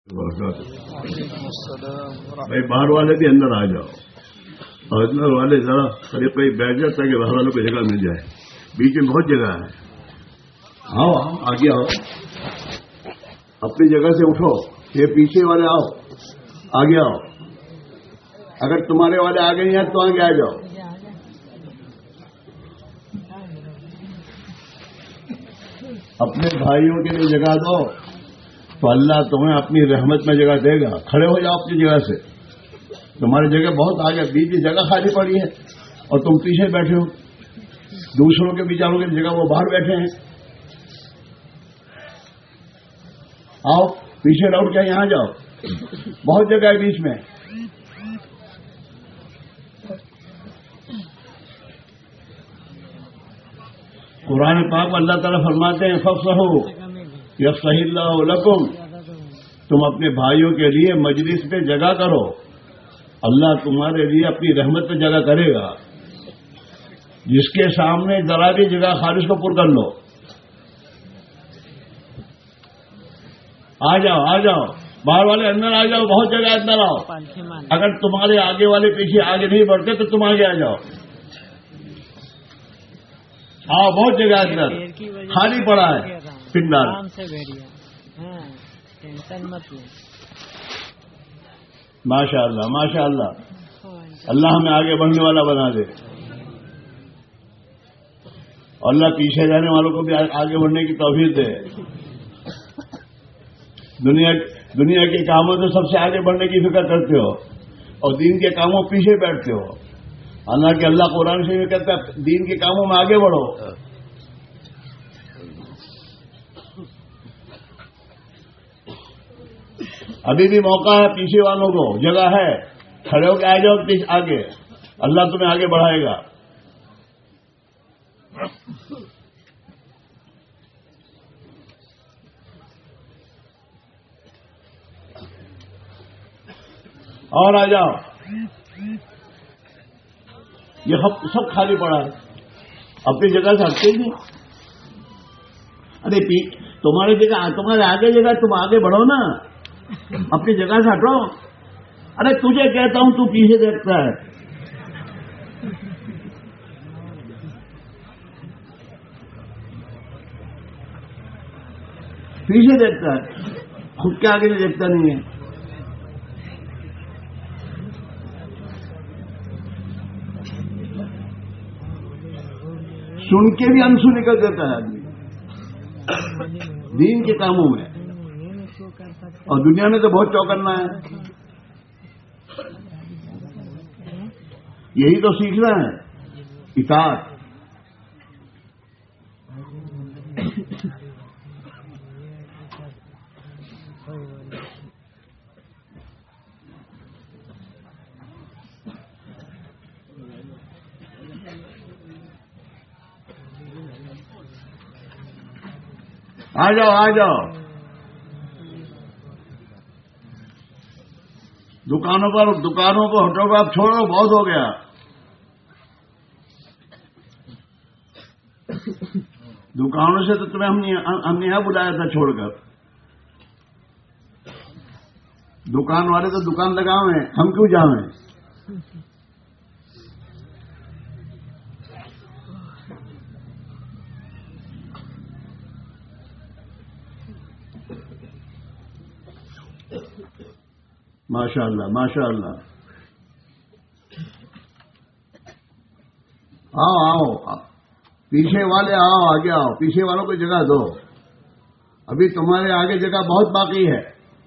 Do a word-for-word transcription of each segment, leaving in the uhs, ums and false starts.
بھائی باہر والے بھی اندر آ جاؤ اور اندر والے ذرا قریب قریب بیٹھ جائے تاکہ باہر والوں کو جگہ مل جائے. بیچ میں بہت جگہ ہے. آؤ آؤ آگے آؤ, اپنی جگہ سے اٹھو. یہ پیچھے والے آؤ, آگے آؤ. اگر تمہارے والے آگے نہیں ہیں تو آگے آ جاؤ. اپنے بھائیوں کے لیے جگہ دو تو اللہ تمہیں اپنی رحمت میں جگہ دے گا. کھڑے ہو جاؤ اپنی جگہ سے. تمہاری جگہ بہت آگے, بیچ میں جگہ خالی پڑی ہے اور تم پیچھے بیٹھے ہو. دوسروں کے بیچاروں کی جگہ وہ باہر بیٹھے ہیں. آؤ پیچھے لوٹ کے یہاں جاؤ, بہت جگہ ہے بیچ میں. قرآن پاک میں اللہ تعالیٰ فرماتے ہیں فافصحوا یفصح اللہ لکم, تم اپنے بھائیوں کے لیے مجلس پہ جگہ کرو, اللہ تمہارے لیے اپنی رحمت پہ جگہ کرے گا. جس کے سامنے ذرا بھی جگہ خارج کو پر کر لو. آ جاؤ آ جاؤ, باہر والے اندر آ جاؤ, بہت جگہ اندر آؤ. اگر تمہارے آگے والے پیچھے آگے نہیں بڑھتے تو تم آگے آ جاؤ. ہاں بہت جگہ اندر خالی پڑا ہے پنڈال. ماشاء اللہ ماشاء اللہ, اللہ ہمیں آگے بڑھنے والا بنا دے, اور اللہ پیچھے جانے والوں کو بھی آگے بڑھنے کی توفیق دے. دنیا دنیا کے کاموں سے سب سے آگے بڑھنے کی فکر کرتے ہو اور دین کے کاموں پیچھے بیٹھتے ہو. حالانکہ اللہ قرآن سے یہ کہتا ہے دین کے کاموں میں آگے بڑھو. ابھی بھی موقع ہے پیچھے والوں کو, جگہ ہے, کھڑے ہو کے آ جاؤ آگے, اللہ تمہیں آگے بڑھائے گا. اور آ جاؤ, یہ سب خالی پڑا ہے, اپنی جگہ سے ہٹتے نہیں. ارے تمہاری جگہ تمہارے آگے جگہ, تم آگے بڑھو نا, اپنی جگہ سے ہٹو. ارے تجھے کہتا ہوں تو پیچھے دیکھتا ہے. پیچھے دیکھتا ہے, خود کے آگے نہیں دیکھتا نہیں ہے. سن کے بھی انسو نکل دیتا ہے آدمی دین کے کاموں میں, اور دنیا میں تو بہت چوکنا ہے. یہی تو سیکھنا ہے, اطاعت. آ جاؤ آ جاؤ, دکانوں پر دکانوں کو ہٹو گے, آپ چھوڑو, بہت ہو گیا. دکانوں سے تو تمہیں ہم نے یہاں بلایا تھا چھوڑ کر. دکان والے تو دکان لگاؤ ہیں, ہم کیوں جاؤیں. ماشاء اللہ ماشاء اللہ. آؤ آؤ, پیچھے والے آؤ, آگے آؤ. پیچھے والوں کو جگہ دو, ابھی تمہارے آگے جگہ بہت باقی ہے.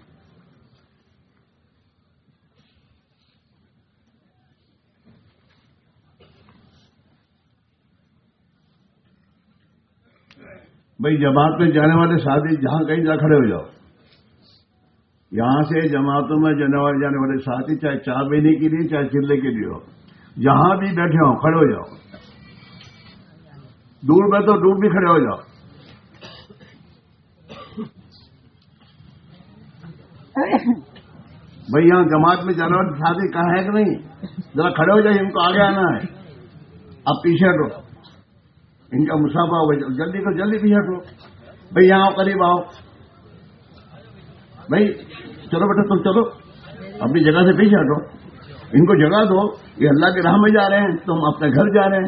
بھائی جماعت میں جانے والے ساتھی جہاں کہیں جا کھڑے ہو جاؤ. یہاں سے جماعتوں میں جانے والے ساتھی چاہے چار مہینے کے لیے چاہے چلنے کے لیے ہو, جہاں بھی بیٹھے ہو کھڑے ہو جاؤ. دور میں تو دور بھی کھڑے ہو جاؤ. بھائی یہاں جماعت میں جانے والے ساتھی کہاں ہے کہ نہیں, ذرا کھڑے ہو جائے, ان کو آگے آنا ہے. اب پیچھے ہٹو, ان کا مسافہ ہو, جلدی تو جلدی پیچھے ہٹو. بھائی یہاں قریب آؤ. بھائی چلو بیٹا تم چلو اپنی جگہ سے پیچھے ہٹو, ان کو جگہ دو, یہ اللہ کی راہ میں جا رہے ہیں, تم اپنے گھر جا رہے ہیں.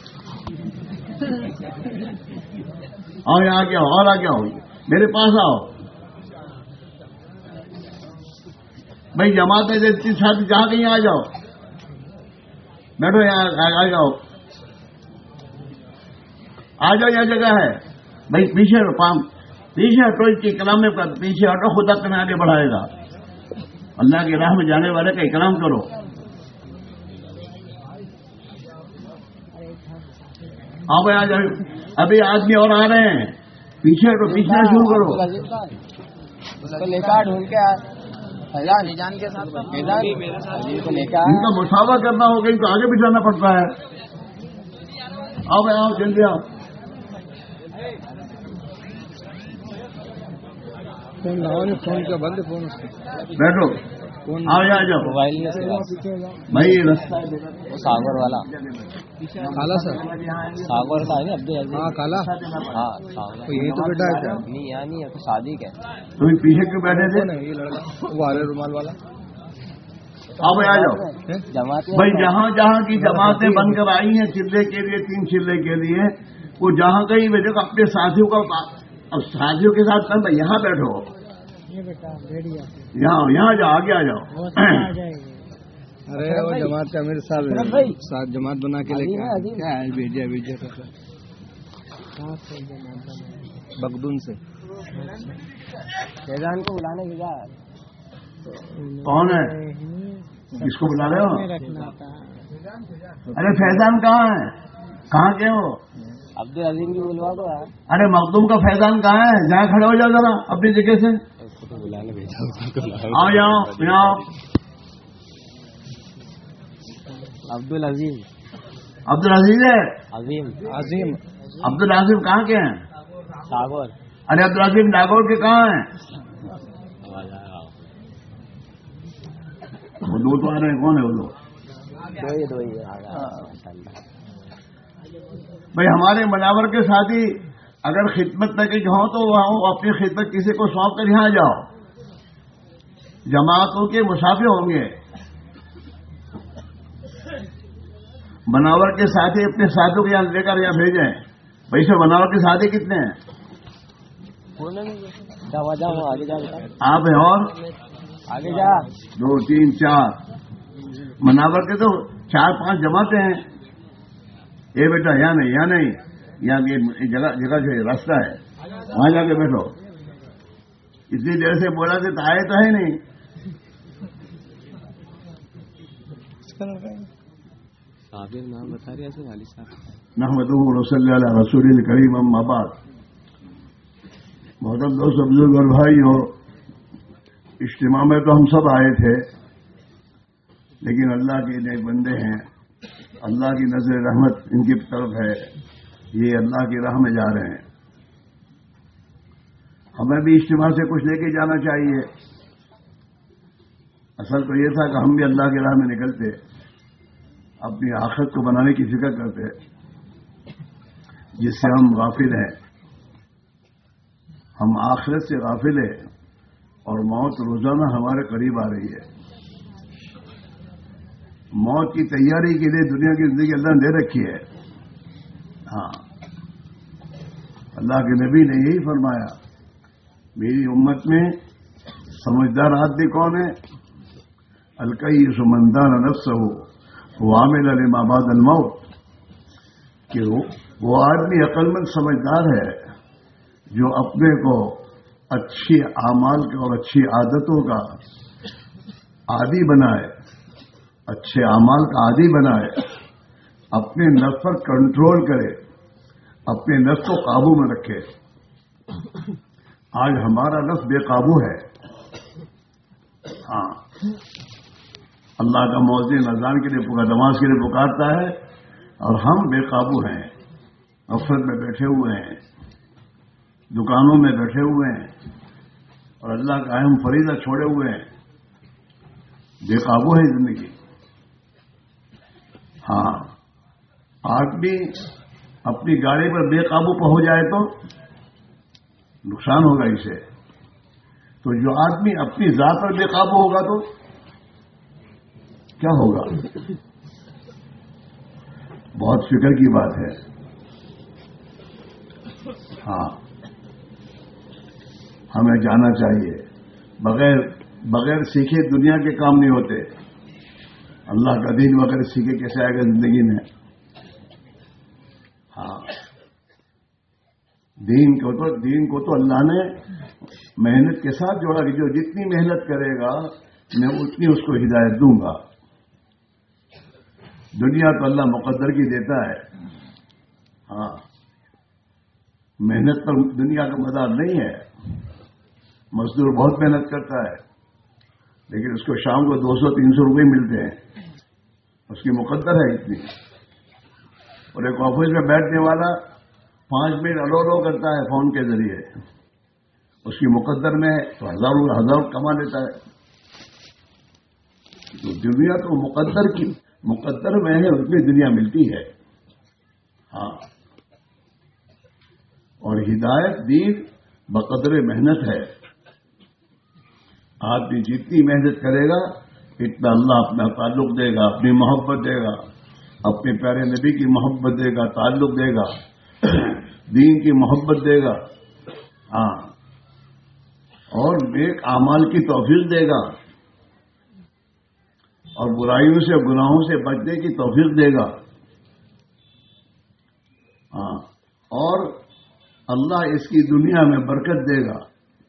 آؤ یہاں کیا ہو, اور آگے آؤ, میرے پاس آؤ. بھائی جماعت ہے جس ساتھ جہاں کہیں آ جاؤ, بیٹھو یہاں آ جاؤ, آ جاؤ یہاں جگہ ہے. بھائی پیچھے ہٹو, پام پیچھے ہٹو, اس کے کلام میں پیچھے ہٹو, خدا تمہیں آگے بڑھائے گا. اللہ کی راہ میں جانے والے کا اکرام کرو. آؤ بھائی آ جاؤ, ابھی آدمی اور آ رہے ہیں, پیچھے ہٹو, پیچھے شروع کرو. ان کا مساوہ کرنا ہوگا, ان کو آگے بھی جانا پڑتا ہے. آؤ بھائی آؤ, جلدی آؤ. فون کا بند فون بیٹھو, آؤ یہاں جاؤ. موبائل بھائی رستہ ساگر والا کالا سر, ساگر کا ہے ابھی. ہاں کالا, ہاں یہی تو بیٹا ہے. نہیں یہاں نہیں ہے, تو شادی کیا تم پیچھے کیوں بیٹھے تھے؟ یہ لڑکا وہ آ رہے رومال والا. آؤ بھائی آ جاؤ. جماعت بھائی جہاں جہاں کی جماعتیں بن کر آئی ہیں چلے کے لیے, تین چلے کے لیے, وہ جہاں کہیں بھیجو اپنے ساتھیوں کا, اب ساتھیوں کے ساتھ بھائی یہاں بیٹھو, یہاں یہاں جاؤ, آگے آ جاؤ. ارے وہ جماعت کا امیر صاحب ساتھ جماعت بنا کے لے کے کیا ہے, بھیجے بھیجے بگدون سے فیضان کو بلانے کی جا. کون ہے, کس کو بلا رہے ہو؟ ارے فیضان کہاں ہے, کہاں کے ہو؟ عبد العظیم کی بلوا دو. ارے مخدوم کا فیضان کہاں ہے, جہاں کھڑے ہو جاؤ ذرا اپنی جگہ سے. بلانے بھیجا آؤ جاؤ یہاں. عبد العظیم عبد العزیز ہے, عظیم عظیم عبد العظیم کہاں کے ہیں؟ ساگر. ارے عبد العظیم ناگور کے کہاں ہیں؟ وہ دو تو آ رہے ہیں, کون ہے وہ لوگ؟ بھائی ہمارے مناور کے ساتھی اگر خدمت میں کہیں ہوں تو وہ اپنی خدمت کسی کو سونپ کر یہاں جاؤ. جماعتوں کے مسافر ہوں گے, مناور کے ساتھی اپنے ساتھیوں کو یہاں لے کر یہاں بھیجیں. بھائی سے مناور کے ساتھی کتنے ہیں؟ آپ ہیں اور آگے جا, دو تین چار. مناور کے تو چار پانچ جماعتیں ہیں. اے بیٹا یہاں نہیں, یہاں نہیں, یہاں یہ جگہ جگہ جو راستہ ہے وہاں جا کے بیٹھو. اتنی دیر سے بولا تھے تو آئے تو ہے نہیں. نام بتا رہے تھے علی صاحب. نحمدہ ونصلی علی رسول الکریم, اما بعد. محترم دوست بزرگ اور بھائی ہو, اجتماع میں تو ہم سب آئے تھے, لیکن اللہ کے نیک بندے ہیں, اللہ کی نظر رحمت ان کی طرف ہے, یہ اللہ کی راہ میں جا رہے ہیں. ہمیں بھی اجتماع سے کچھ لے کے جانا چاہیے. اصل تو یہ تھا کہ ہم بھی اللہ کی راہ میں نکلتے, اپنی آخرت کو بنانے کی فکر کرتے, جس سے ہم غافل ہیں. ہم آخرت سے غافل ہیں اور موت روزانہ ہمارے قریب آ رہی ہے. موت کی تیاری کے لیے دنیا کی زندگی اللہ نے دے رکھی ہے. ہاں, اللہ کے نبی نے یہی فرمایا, میری امت میں سمجھدار آدمی کون ہے؟ الکیس من دان نفسہ وعمل لما بعد الموت. کہ وہ آدمی عقل مند سمجھدار ہے جو اپنے کو اچھی اعمال کا اور اچھی عادتوں کا عادی بنائے, اچھے اعمال کا عادی بنائے, اپنے نفس پر کنٹرول کرے, اپنے نفس کو قابو میں رکھے. آج ہمارا نفس بے قابو ہے. ہاں, اللہ کا مؤذن اذان کے لیے نماز کے لیے پکارتا ہے اور ہم بے قابو ہیں, غفلت میں بیٹھے ہوئے ہیں, دکانوں میں بیٹھے ہوئے ہیں اور اللہ کا اہم فریضہ چھوڑے ہوئے ہیں. بے قابو ہے زندگی. ہاں, آدمی اپنی گاڑی پر بے قابو پہ ہو جائے تو نقصان ہوگا اسے. تو تو جو آدمی اپنی ذات پر بے قابو ہوگا تو کیا ہوگا؟ بہت فکر کی بات ہے. ہاں ہمیں جانا چاہیے. بغیر بغیر سیکھے دنیا کے کام نہیں ہوتے. اللہ کا دین بغیر سیکھے کیسے آئے گا زندگی میں؟ ہاں دین کو تو دین کو تو اللہ نے محنت کے ساتھ جوڑا کہ جو جتنی محنت کرے گا میں اتنی اس کو ہدایت دوں گا. دنیا تو اللہ مقدر کی دیتا ہے. ہاں محنت پر دنیا کا مدار نہیں ہے. مزدور بہت محنت کرتا ہے لیکن اس کو شام کو دو سو تین سو روپئے ملتے ہیں. اس کی مقدر ہے اتنی. اور ایک آفس میں بیٹھنے والا پانچ منٹ الو الو کرتا ہے فون کے ذریعے، اس کی مقدر میں تو ہزاروں ہزار کما لیتا ہے. تو دنیا تو مقدر کی مقدر میں ہے، اس میں دنیا ملتی ہے. ہاں اور ہدایت دین بقدر محنت ہے. آدمی جتنی محنت کرے گا اتنا اللہ اپنا تعلق دے گا، اپنی محبت دے گا، اپنے پیارے نبی کی محبت دے گا، تعلق دے گا، دین کی محبت دے گا. ہاں اور نیک اعمال کی توفیق دے گا اور برائیوں سے گناہوں سے بچنے کی توفیق دے گا. ہاں اور اللہ اس کی دنیا میں برکت دے گا.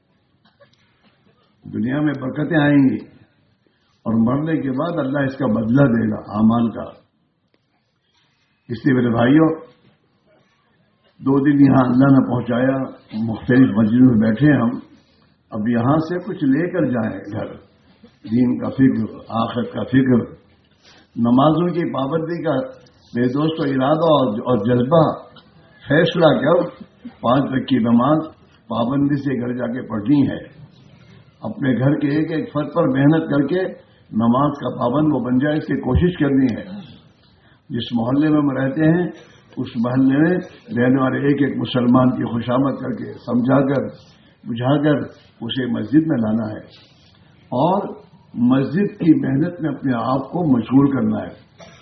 دنیا میں برکتیں آئیں گی اور مرنے کے بعد اللہ اس کا بدلہ دے گا اعمال کا. اس لیے میرے بھائیوں دو دن یہاں اللہ نے پہنچایا، مختلف مسجدوں میں بیٹھے ہم. اب یہاں سے کچھ لے کر جائیں گھر. دین کا فکر، آخرت کا فکر، نمازوں کی پابندی کا میرے دوستوں ارادہ اور جذبہ، فیصلہ کر پانچ وقت کی نماز پابندی سے گھر جا کے پڑھنی ہے. اپنے گھر کے ایک ایک فرد پر محنت کر کے نماز کا پابند وہ بن جائے، اس کی کوشش کرنی ہے. جس محلے میں ہم رہتے ہیں اس محلے میں رہنے والے ایک ایک مسلمان کی خوشامد کر کے سمجھا کر بجھا کر اسے مسجد میں لانا ہے اور مسجد کی محنت میں اپنے آپ کو مشغول کرنا ہے.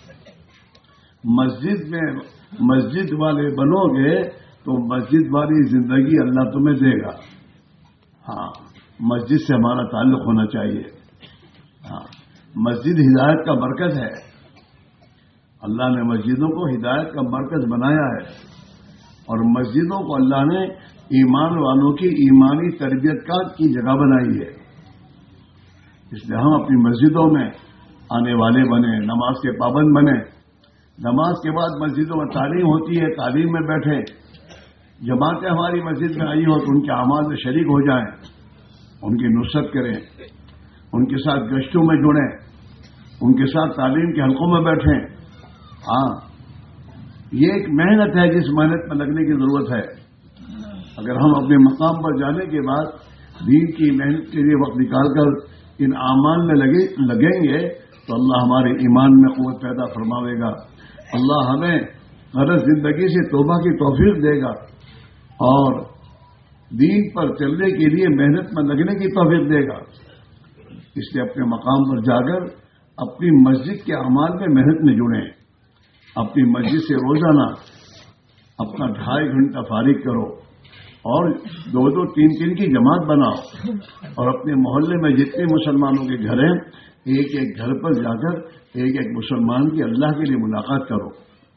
مسجد میں مسجد والے بنو گے تو مسجد والی زندگی اللہ تمہیں دے گا. ہاں مسجد سے ہمارا تعلق ہونا چاہیے. ہاں مسجد ہدایت کا مرکز ہے. اللہ نے مسجدوں کو ہدایت کا مرکز بنایا ہے اور مسجدوں کو اللہ نے ایمان والوں کی ایمانی تربیت کا کی جگہ بنائی ہے. اس لیے ہم اپنی مسجدوں میں آنے والے بنے، نماز کے پابند بنے. نماز کے بعد مسجدوں میں تعلیم ہوتی ہے، تعلیم میں بیٹھیں. جماعتیں ہماری مسجد میں آئی ہو تو ان کے اعمال میں شریک ہو جائیں، ان کی نصرت کریں، ان کے ساتھ گشتوں میں جڑیں، ان کے ساتھ تعلیم کے حلقوں میں بیٹھیں. ہاں یہ ایک محنت ہے جس محنت میں لگنے کی ضرورت ہے. اگر ہم اپنے مقام پر جانے کے بعد دین کی محنت کے لیے وقت نکال کر ان اعمال میں لگے لگیں گے تو اللہ ہمارے ایمان میں قوت پیدا فرماوے گا. اللہ ہمیں غرض زندگی سے توبہ کی توفیق دے گا اور دین پر چلنے کے لیے محنت میں لگنے کی توفیق دے گا. اس لیے اپنے مقام پر جا کر اپنی مسجد کے اعمال میں محنت میں جڑیں. اپنی مسجد سے روزانہ اپنا ڈھائی گھنٹہ فارغ کرو اور دو دو تین تین کی جماعت بناؤ اور اپنے محلے میں جتنے مسلمانوں کے گھر ہیں ایک ایک گھر پر جا کر ایک ایک مسلمان کی اللہ کے لیے ملاقات کرو.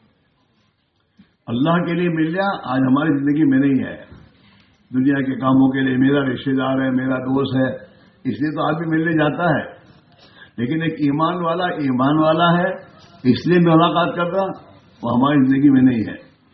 اللہ کے لیے مل جا آج ہماری زندگی میں نہیں ہے. دنیا کے کاموں کے لیے میرا رشتے دار ہے، میرا دوست ہے، اس لیے تو آدمی ملنے جاتا ہے. لیکن ایک ایمان والا ایمان والا ہے اس لیے میں ملاقات کرتا، وہ ہماری زندگی میں نہیں ہے.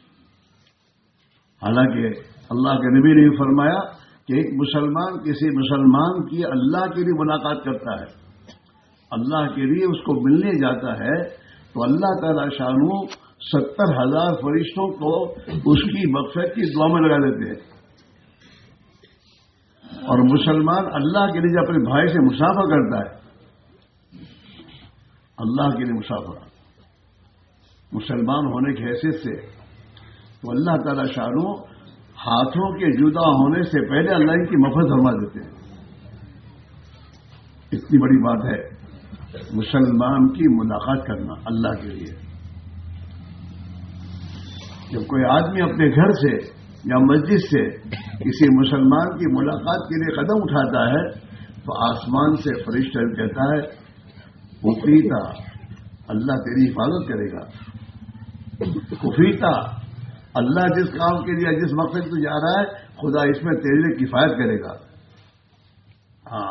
حالانکہ اللہ کے نبی نے فرمایا کہ ایک مسلمان کسی مسلمان کی اللہ کے لیے ملاقات کرتا ہے، اللہ کے لیے اس کو ملنے جاتا ہے تو اللہ تعالی شانو ستر ہزار فرشتوں کو اس کی مغفرت کی دعا میں لگا دیتے ہیں. اور مسلمان اللہ کے لیے اپنے بھائی سے مسافہ کرتا ہے، اللہ کے لیے مسافہ مسلمان ہونے کی حیثیت سے تو اللہ تعالی شانو ہاتھوں کے جدا ہونے سے پہلے اللہ کی مغفرت فرما دیتے ہیں. اتنی بڑی بات ہے مسلمان کی ملاقات کرنا اللہ کے لیے. جب کوئی آدمی اپنے گھر سے یا مسجد سے کسی مسلمان کی ملاقات کے لیے قدم اٹھاتا ہے تو آسمان سے فرشتہ کہتا ہے کفیتا، اللہ تیری حفاظت کرے گا. کفیتا، اللہ جس کام کے لیے جس مقصد تو جا رہا ہے خدا اس میں تیرے لیے کفایت کرے گا. ہاں،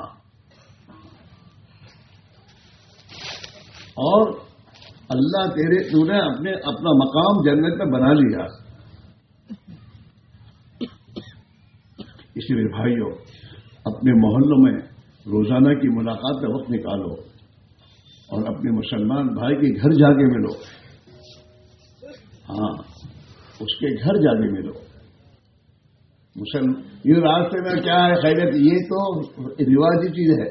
اور اللہ تیرے تو نے اپنے اپنا مقام جنت میں بنا لیا. اسی لیے بھائیوں، اپنے محلوں میں روزانہ کی ملاقات کا وقت نکالو اور اپنے مسلمان بھائی کے گھر جا کے ملو. ہاں، اس کے گھر جا کے ملو. مسلم یہ راستے میں کیا ہے خیریت، یہ تو رواجی چیز ہے.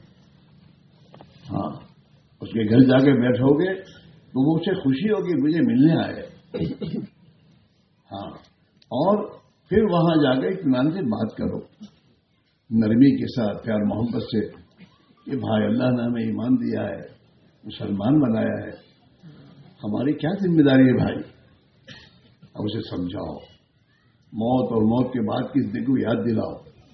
ہاں، اس کے گھر جا کے بیٹھو گے تو وہ اسے خوشی ہوگی مجھے ملنے آئے. ہاں، اور پھر وہاں جا کے اطمینان سے بات کرو، نرمی کے ساتھ، پیار محبت سے کہ بھائی اللہ نے ہمیں ایمان دیا ہے، مسلمان بنایا ہے، ہماری کیا ذمہ داری ہے بھائی. اب اسے سمجھاؤ، موت اور موت کے بعد کی زندگی کو یاد دلاؤ.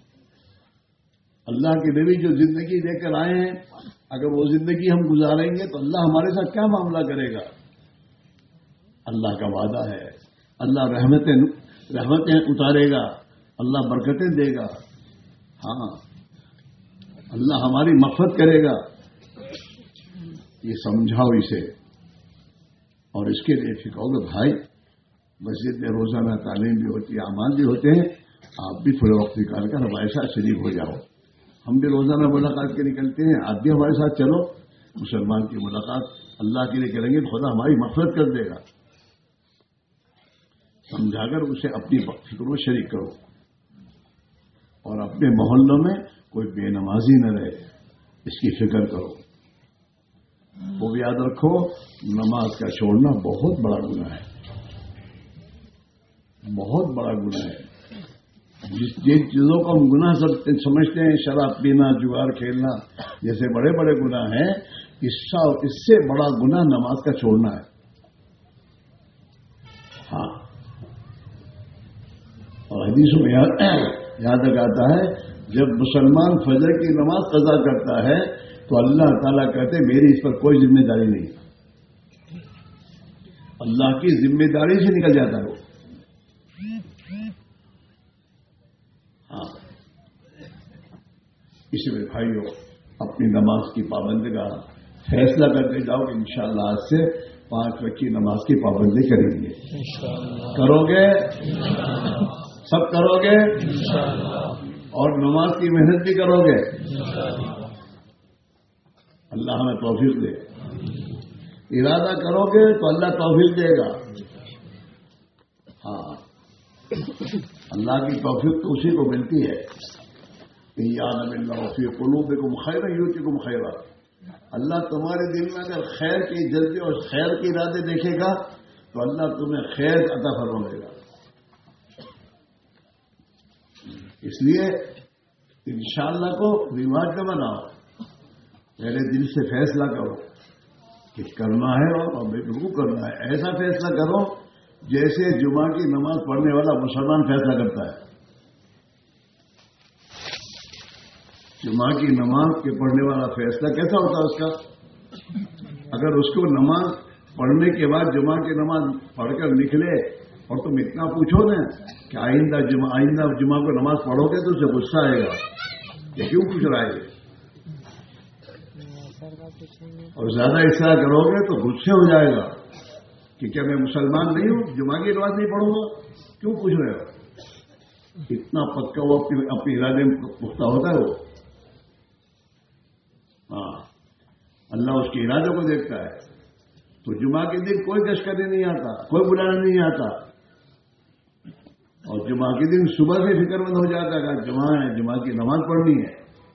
اللہ کے نبی جو زندگی لے کر آئے ہیں، اگر وہ زندگی ہم گزاریں گے تو اللہ ہمارے ساتھ کیا معاملہ کرے گا. اللہ کا وعدہ ہے، اللہ رحمتیں رحمتیں اتارے گا، اللہ برکتیں دے گا. ہاں، اللہ ہماری مغفرت کرے گا. یہ سمجھاؤ اسے، اور اس کے لیے پھر کہو گے بھائی مسجد میں روزانہ تعلیم بھی ہوتی ہے، اعمال بھی ہوتے ہیں، آپ بھی تھوڑے وقت نکال کر ہمارے ساتھ شریک ہو جاؤ. ہم بھی روزانہ ملاقات کے نکلتے ہیں، آپ بھی ہمارے ساتھ چلو. مسلمان کی ملاقات اللہ کے لیے کریں گے تو خدا ہماری مغفرت کر دے گا. سمجھا کر اسے اپنی فکر میں شریک کرو، اور اپنے محلوں میں کوئی بے نمازی نہ رہے، اس کی فکر کرو. وہ بھی یاد رکھو، نماز کا چھوڑنا بہت بڑا گناہ ہے، بہت بڑا گناہ ہے. جس جن چیزوں کو ہم گناہ سمجھتے ہیں، شراب پینا، جوار کھیلنا جیسے بڑے بڑے گناہ ہیں، اس سے بڑا گناہ نماز کا چھوڑنا ہے. ہاں، اور حدیثوں میں یاد آتا ہے جب مسلمان فجر کی نماز قضا کرتا ہے تو اللہ تعالیٰ کہتے ہیں میری اس پر کوئی ذمہ داری نہیں. اللہ کی ذمہ داری سے نکل جاتا ہے وہ. ہاں، اس لیے بھائیوں اپنی نماز کی پابندی کا فیصلہ کرتے جاؤ کہ انشاءاللہ آج سے پانچ وقت کی نماز کی پابندی کریں گے. کرو گے؟ سب کرو گے؟ اور نماز کی محنت بھی کرو گے؟ اللہ ہمیں توفیق دے. ارادہ کرو گے تو اللہ توفیق دے گا. ہاں، اللہ کی توفیق تو اسی کو ملتی ہے. یعلم اللہ فی قلوبکم خیرا یؤتکم خیرا. اللہ تمہارے دل میں اگر خیر کی جذبے اور خیر کے ارادے دیکھے گا تو اللہ تمہیں خیر عطا فرمائے گا. اس لیے انشاءاللہ کو رواج نہ بناؤ، پہلے دل سے فیصلہ کرو کہ کرنا ہے اور بالکل کرنا ہے. ایسا فیصلہ کرو جیسے جمعہ کی نماز پڑھنے والا مسلمان فیصلہ کرتا ہے. جمعہ کی نماز کے پڑھنے والا فیصلہ کیسا ہوتا ہے اس کا؟ اگر اس کو نماز پڑھنے کے بعد جمعہ کی نماز پڑھ کر نکلے اور تم اتنا پوچھو نا کہ آئندہ جمعہ آئندہ جمعہ کو نماز پڑھو گے تو اسے غصہ آئے گا کہ کیوں پوچھ رہا ہے. اور زیادہ اصرار کرو گے تو غصے ہو جائے گا کہ کیا میں مسلمان نہیں ہوں، جمعہ کی نماز نہیں پڑھوں گا، کیوں پوچھ رہے ہو. اتنا پکا وہ اپنے ارادے میں پختہ ہوتا ہے وہ. ہاں، اللہ اس کے ارادوں کو دیکھتا ہے. تو جمعہ کے دن کوئی گشت کرنے نہیں آتا، کوئی بلانے نہیں آتا، اور جمعہ کے دن صبح سے فکر مند ہو جاتا ہے کہ جمعہ ہے، جمعہ کی نماز پڑھنی ہے.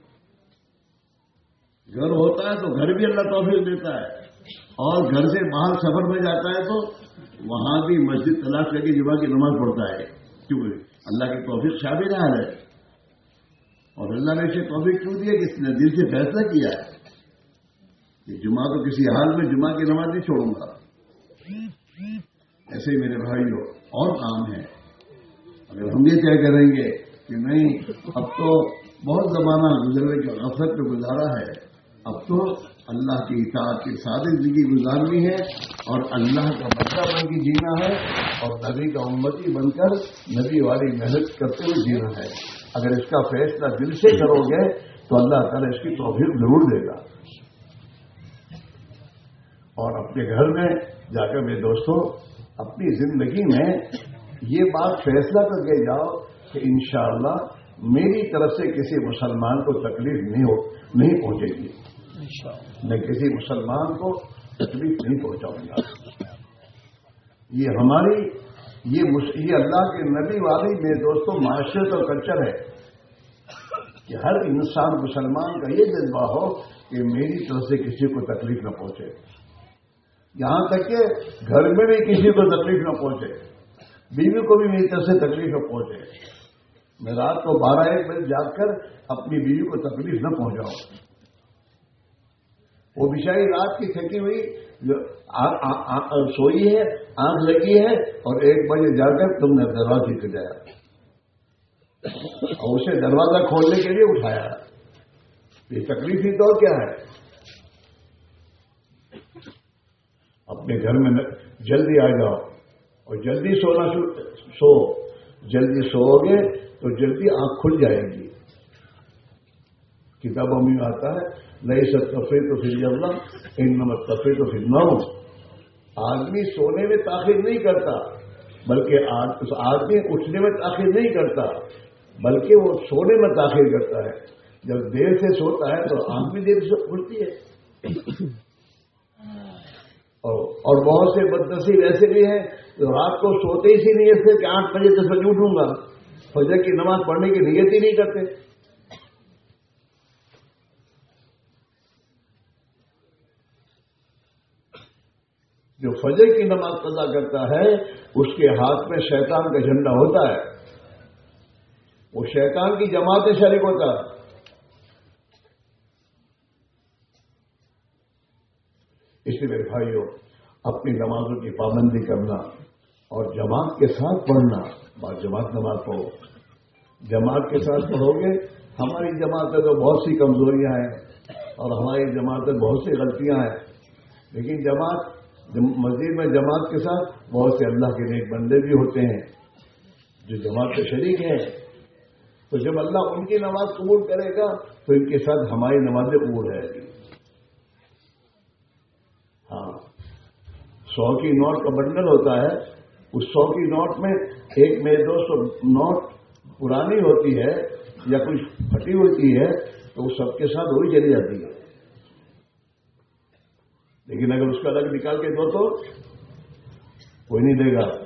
گھر ہوتا ہے تو گھر بھی اللہ توفیق دیتا ہے، اور گھر سے باہر سفر میں جاتا ہے تو وہاں بھی مسجد تلاش کر کے جمعہ کی نماز پڑھتا ہے، کیونکہ اللہ کی توفیق شامل ہے. اور اور اللہ نے اسے توفیق کیوں دیا کہ اس نے دل سے فیصلہ کیا ہے کہ جمعہ تو کسی حال میں جمعہ کی نماز نہیں چھوڑوں گا. ایسے ہی میرے بھائیوں اور کام ہے. اگر ہم یہ طے کریں گے کہ نہیں اب تو بہت زمانہ گزرنے کے غفلت پہ گزارا ہے, اب تو اللہ کی اطاعت کے ساتھ زندگی گزارنی ہے اور اللہ کا بندہ بن کے جینا ہے اور نبی کا امتی بن کر نبی والی محنت کرتے ہوئے جینا ہے. اگر اس کا فیصلہ دل سے کرو گے تو اللہ تعالیٰ اس کی توفیق ضرور دے گا. اور اپنے گھر میں جا کر میرے دوستوں اپنی زندگی میں یہ بات فیصلہ کر کے جاؤ کہ انشاءاللہ میری طرف سے کسی مسلمان کو تکلیف نہیں ہو نہیں پہنچے گی. میں کسی مسلمان کو تکلیف نہیں پہنچاؤں گا. یہ ہماری یہ یہ اللہ کے نبی والی میرے دوستوں معاشرت اور کلچر ہے کہ ہر انسان مسلمان کا یہ جذبہ ہو کہ میری طرف سے کسی کو تکلیف نہ پہنچے. یہاں تک کہ گھر میں بھی کسی کو تکلیف نہ پہنچے, بیوی کو بھی میری طرف سے تکلیف نہ پہنچے. میں رات کو بارہ ایک بجے جاگ کر اپنی بیوی کو تکلیف نہ پہنچاؤں. وہ بیچاری رات کی تھکی ہوئی سوئی ہے, آنکھ لگی ہے اور ایک بجے جا کر تم نے دروازہ کھٹایا اور اسے دروازہ کھولنے کے لیے اٹھایا. یہ تکلیف ہی تو کیا ہے. اپنے گھر میں جلدی آ جاؤ اور جلدی سونا سو جلدی سو گے تو جلدی آنکھ کھل جائے گی. کتابوں میں آتا ہے نہیں سب تفریح تو پھر اللہ ان نمت تفریح تو پھر نہ ہو. آدمی سونے میں تاخیر نہیں کرتا بلکہ آدمی اٹھنے میں تاخیر نہیں کرتا بلکہ وہ سونے میں تاخیر کرتا ہے. جب دیر سے سوتا ہے تو آنکھ بھی دیر سے کھلتی ہے. اور بہت سے بدنصیب ایسے بھی ہیں جو رات کو سوتے ہی سی نیت سے کہ آٹھ بجے دس بجے اٹھوں گا, فجر کی نماز پڑھنے کی نیت ہی نہیں کرتے. جو فجر کی نماز قضا کرتا ہے اس کے ہاتھ میں شیطان کا جھنڈا ہوتا ہے, وہ شیطان کی جماعت میں شریک ہوتا ہے. اس لیے میرے بھائیوں اپنی نمازوں کی پابندی کرنا اور جماعت کے ساتھ پڑھنا. بات جماعت نماز پڑھو, جماعت کے ساتھ پڑھو گے. ہماری جماعت میں تو بہت سی کمزوریاں ہیں اور ہماری جماعت میں بہت سی غلطیاں ہیں, لیکن جماعت مسجد میں جماعت کے ساتھ بہت سے اللہ کے نیک بندے بھی ہوتے ہیں جو جماعت کے شریک ہیں. تو جب اللہ ان کی نماز قبول کرے گا تو ان کے ساتھ ہماری نمازیں قبول رہے گی. ہاں, سو کی نوٹ کا بنڈل ہوتا ہے, اس سو کی نوٹ میں ایک میں دو سو نوٹ پرانی ہوتی ہے یا کچھ پھٹی ہوتی ہے تو وہ سب کے ساتھ وہی چلی جاتی ہے. لیکن اگر اس کا الگ نکال کے دو تو کوئی نہیں دے گا.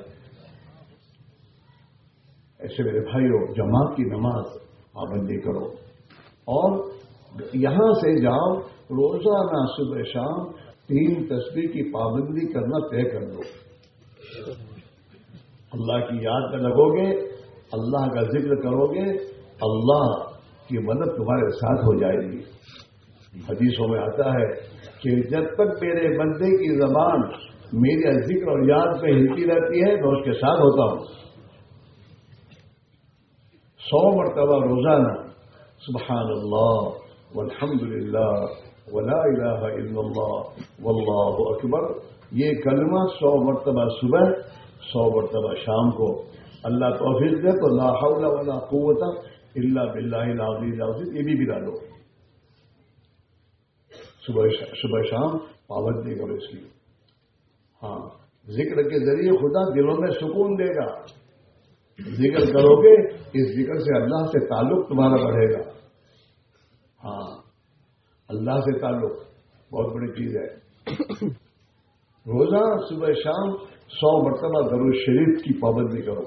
ایسے میرے بھائیوں جماعت کی نماز پابندی کرو اور یہاں سے جاؤ روزانہ صبح شام تین تسبیح کی پابندی کرنا طے کر دو. اللہ کی یاد میں لگو گے, اللہ کا ذکر کرو گے, اللہ کی مدد تمہارے ساتھ ہو جائے گی. حدیثوں میں آتا ہے کہ جب تک میرے بندے کی زبان میرے ذکر اور یاد پہ ہلتی رہتی ہے میں اس کے ساتھ ہوتا ہوں. سو مرتبہ روزانہ سبحان اللہ والحمد للہ ولا الہ الا اللہ واللہ اکبر, یہ کلمہ سو مرتبہ صبح سو مرتبہ شام کو. اللہ توفیق دے تو لا حول ولا قوت الا باللہ العلی العظیم یہ بھی بلا دو. صبح شام پابندی کرو اس کی. ہاں, ذکر کے ذریعے خدا دلوں میں سکون دے گا. ذکر کرو گے, اس ذکر سے اللہ سے تعلق تمہارا بڑھے گا. ہاں, اللہ سے تعلق بہت بڑی چیز ہے. روزہ صبح شام سو مرتبہ درود شریف کی پابندی کرو.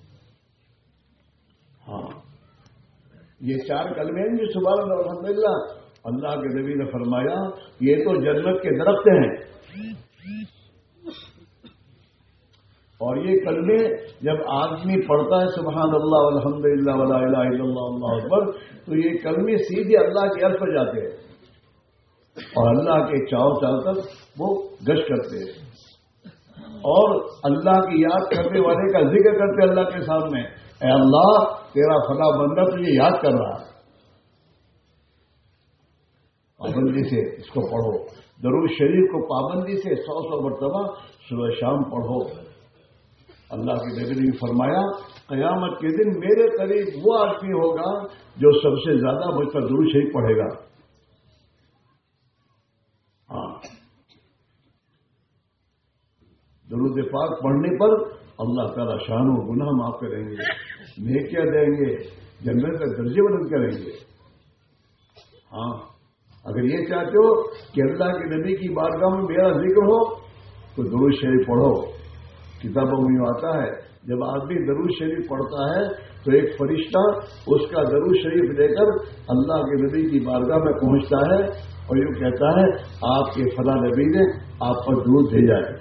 ہاں, یہ چار کلمے ہیں جو سبحان اللہ الحمدللہ اللہ کے نبی نے فرمایا یہ تو جنت کے درخت ہیں. اور یہ کلمے جب آدمی پڑھتا ہے سبحان اللہ والحمدللہ ولا الہ الا اللہ اللہ اکبر، تو یہ کلمے سیدھے اللہ کے عرش پر جاتے ہیں اور اللہ کے چاؤ چاؤ تک وہ گشت کرتے ہیں اور اللہ کی یاد کرنے والے کا ذکر کرتے اللہ کے سامنے، اے اللہ تیرا فلاں بندہ تجھے یاد کر رہا ہے، پابندی سے اس کو پڑھو۔ درود شریف کو پابندی سے سو سو مرتبہ صبح شام پڑھو۔ اللہ کے نبی نے فرمایا قیامت کے دن میرے قریب وہ آدمی ہوگا جو سب سے زیادہ مجھ پر درود شریف پڑھے گا۔ ہاں، درود پاک پڑھنے پر اللہ تعالی شان و گناہ معاف کریں گے، نیکیاں دیں گے، جنت کا درجے بلند کریں گے۔ ہاں، اگر یہ چاہتے ہو کہ اللہ کے نبی کی بارگاہ میں میرا ذکر ہو تو درود شریف پڑھو۔ کتابوں میں آتا ہے جب آدمی درود شریف پڑھتا ہے تو ایک فرشتہ اس کا درود شریف لے کر اللہ کے نبی کی بارگاہ میں پہنچتا ہے اور یوں کہتا ہے آپ کے فلاں نبی نے آپ پر درود بھیجا ہے۔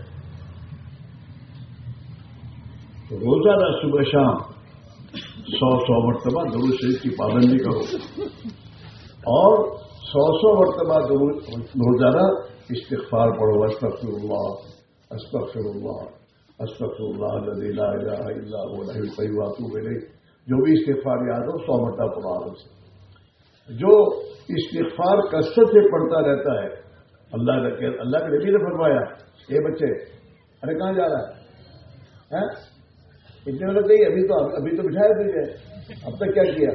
تو روزانہ صبح شام سو سو مرتبہ درود شریف کی پابندی کرو اور سو سو مرتبہ روزانہ استغفار پڑھو، استغفر اللہ استغفر اللہ استغفر اللہ الذی لا الہ الا هو الحی القیوم واتوب الیہ۔ جو بھی استغفار یاد ہو سو مرتبہ پڑھو سے۔ جو استغفار کثرت سے پڑھتا رہتا ہے، اللہ کے اللہ کے نبی نے فرمایا اے بچے ارے کہاں جا رہا ہے اتنے مطلب نہیں، ابھی تو ابھی تو بٹھایا تجھے، اب تک کیا کیا؟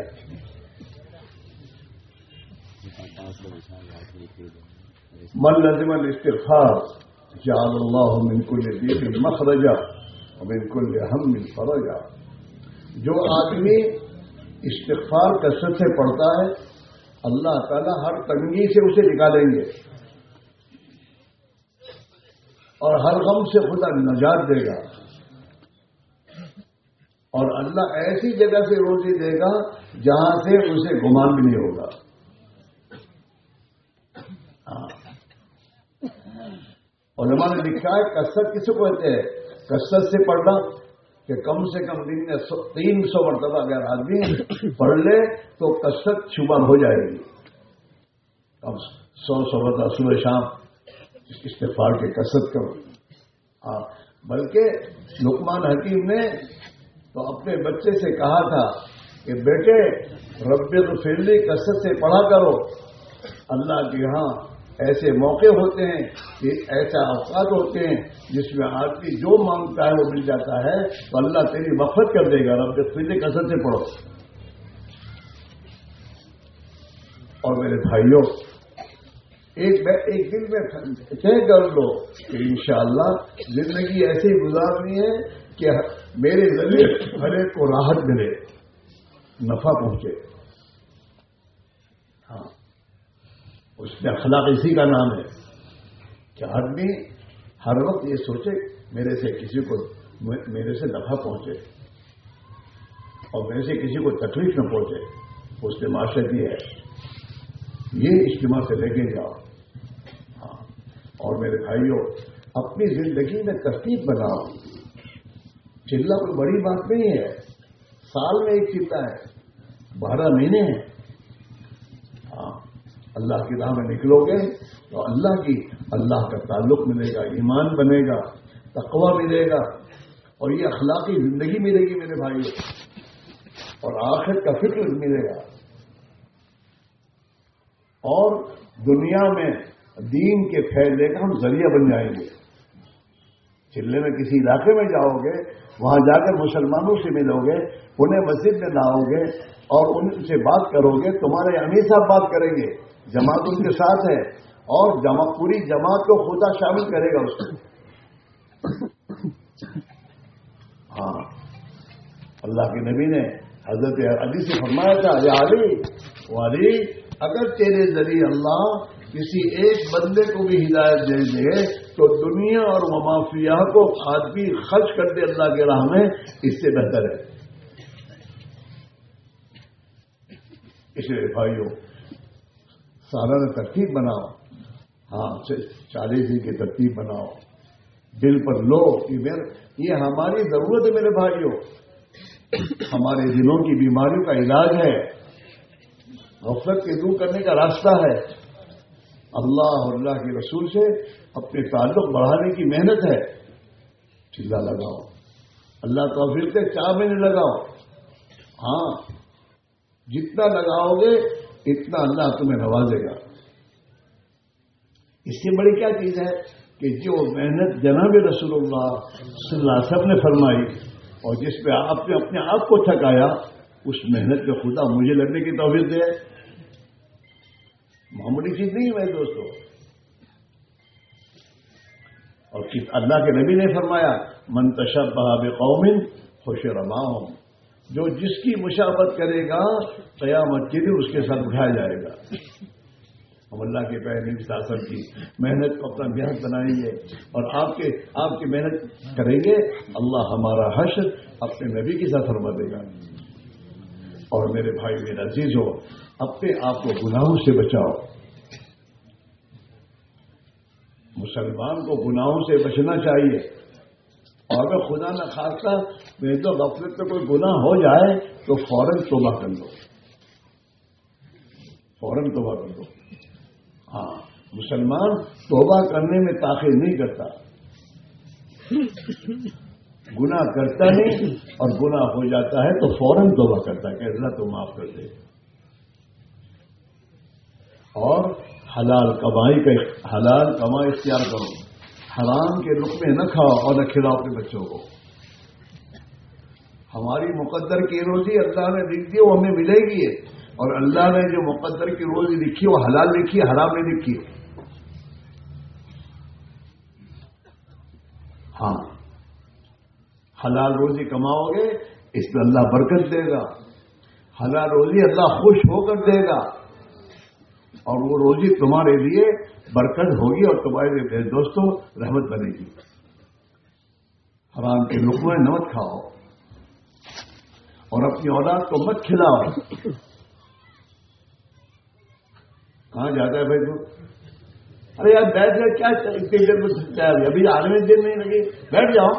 من لزم الاستغفار جعل اللہ من کل ضیق مخرجا ومن کل ہم فرجا۔ جو آدمی استغفار کثرت سے پڑھتا ہے اللہ تعالیٰ ہر تنگی سے اسے نکالیں گے اور ہر غم سے خدا نجات دے گا اور اللہ ایسی جگہ سے روزی دے گا جہاں سے اسے گمان بھی نہیں ہوگا۔ علماء نے لکھا ہے کثرت کس کو کہتے ہیں؟ کثرت سے پڑھنا کہ کم سے کم دن میں تین سو مرتبہ اگر آدمی پڑھ لے تو کثرت شمار ہو جائے گی۔ اب سو سو مرتبہ صبح شام استغفار کے کثرت کرو۔ ہاں، بلکہ لقمان حکیم نے تو اپنے بچے سے کہا تھا کہ بیٹے رب اغفر لی کثرت سے پڑھا کرو۔ اللہ کے ہاں ایسے موقع ہوتے ہیں کہ ایسا اوقات ہوتے ہیں جس میں آدمی جو مانگتا ہے وہ مل جاتا ہے تو اللہ تیری مغفرت کر دے گا۔ رب اغفر لی کثرت سے پڑھو۔ اور میرے بھائیوں ایک ایک دن میں طے کر لو کہ انشاءاللہ زندگی ایسی گزارنی ہے کہ میرے ذریعے ہر ایک کو راحت ملے، نفع پہنچے۔ ہاں، اس میں اخلاق اسی کا نام ہے کہ آدمی ہر وقت یہ سوچے میرے سے کسی کو میرے سے نفع پہنچے اور میرے سے کسی کو تکلیف نہ پہنچے۔ اس سے معاشرت یہ ہے، یہ اجتماع سے لے کے جاؤ۔ ہاں، اور میرے بھائیوں اپنی زندگی میں ترتیب بناؤ۔ چلہ کوئی بڑی بات نہیں ہے، سال میں ایک چلہ ہے، بارہ مہینے ہیں۔ ہاں، اللہ کی راہ میں نکلو گے تو اللہ کی اللہ کا تعلق ملے گا، ایمان بنے گا، تقوی ملے گا اور یہ اخلاقی زندگی ملے گی میرے بھائیوں، اور آخرت کا فکر ملے گا۔ اور دنیا میں دین کے پھیلنے کا ہم ذریعہ بن جائیں گے۔ چلے میں کسی علاقے میں جاؤ گے، وہاں جا کر مسلمانوں سے ملو گے، انہیں مسجد میں لاؤ گے اور ان سے بات کرو گے، تمہارے امیر صاحب بات کریں گے، جماعت ان کے ساتھ ہے اور جمع پوری جماعت کو خدا شامل کرے گا اس میں۔ ہاں، اللہ کے نبی نے حضرت علی سے فرمایا تھا یا علی علی اگر تیرے ذریعے اللہ کسی ایک بندے کو بھی ہدایت دے دے تو دنیا اور ممافیہ کو آدمی خرچ کر دے اللہ کے راہ میں، اس سے بہتر ہے۔ اس لیے بھائیوں سالانہ ترتیب بناؤ، ہاں چالیس دن کی ترتیب بناؤ، دل پر لو. یہ ہماری ضرورت ہے میرے بھائیوں. ہمارے دلوں کی بیماریوں کا علاج ہے, غفلت کے دور کرنے کا راستہ ہے. اللہ اور اللہ کے رسول سے اپنے تعلق بڑھانے کی محنت ہے. چلا لگاؤ, اللہ توفیق سے چار مہینے لگاؤ. ہاں, جتنا لگاؤ گے اتنا اللہ تمہیں نوازے گا. اس سے بڑی کیا چیز ہے کہ جو محنت جناب رسول اللہ صلی اللہ علیہ وسلم نے فرمائی اور جس پہ آپ نے اپنے آپ کو تھکایا, اس محنت پہ خدا مجھے لگنے کی توفیق دے. معمولی چیز نہیں ہے میرے دوستوں. اور اللہ کے نبی نے فرمایا من تشبہ بقوم حشر معہم, جو جس کی مشابہت کرے گا قیامت کے دن اس کے ساتھ اٹھایا جائے گا. ہم اللہ کے پیغمبر صلی اللہ علیہ وسلم کی محنت کو اپنا محنت بنائیں گے اور آپ کے آپ کی محنت کریں گے, اللہ ہمارا حشر اپنے نبی کے ساتھ فرما دے گا. اور میرے بھائی میرے عزیز ہو, اپنے آپ کو گناہوں سے بچاؤ. مسلمان کو گناہوں سے بچنا چاہیے. اور اگر خدا نہ خواستہ میں تو غفلت میں کوئی گناہ ہو جائے تو فوراً توبہ کر لو, فوراً توبہ کر لو. ہاں, مسلمان توبہ کرنے میں تاخیر نہیں کرتا. گناہ کرتا نہیں اور گناہ ہو جاتا ہے تو فوراً توبہ کرتا ہے کہ اللہ تو معاف کر دے. اور حلال کمائی کا حلال کمائی اختیار کرو. حرام کے لقمے نہ کھاؤ اور نہ کھلاؤ اپنے بچوں کو. ہماری مقدر کی روزی اللہ نے لکھ دی, وہ ہمیں ملے گی. اور اللہ نے جو مقدر کی روزی لکھی وہ حلال لکھی, حرام نہیں لکھی. ہاں, حلال روزی کماؤ گے اس میں اللہ برکت دے گا. حلال روزی اللہ خوش ہو کر دے گا اور وہ روزی تمہارے لیے برکت ہوگی اور تمہارے لیے دوستوں رحمت بنے گی. حرام کے لقمے نہ مت کھاؤ اور اپنی اولاد کو مت کھلاؤ. کہاں جاتا ہے بھائی تو؟ ارے یار بیٹھ جائے, کیا اتنی دیر میں سکتا ہے, ابھی آنے میں دیر نہیں لگی, بیٹھ جاؤ.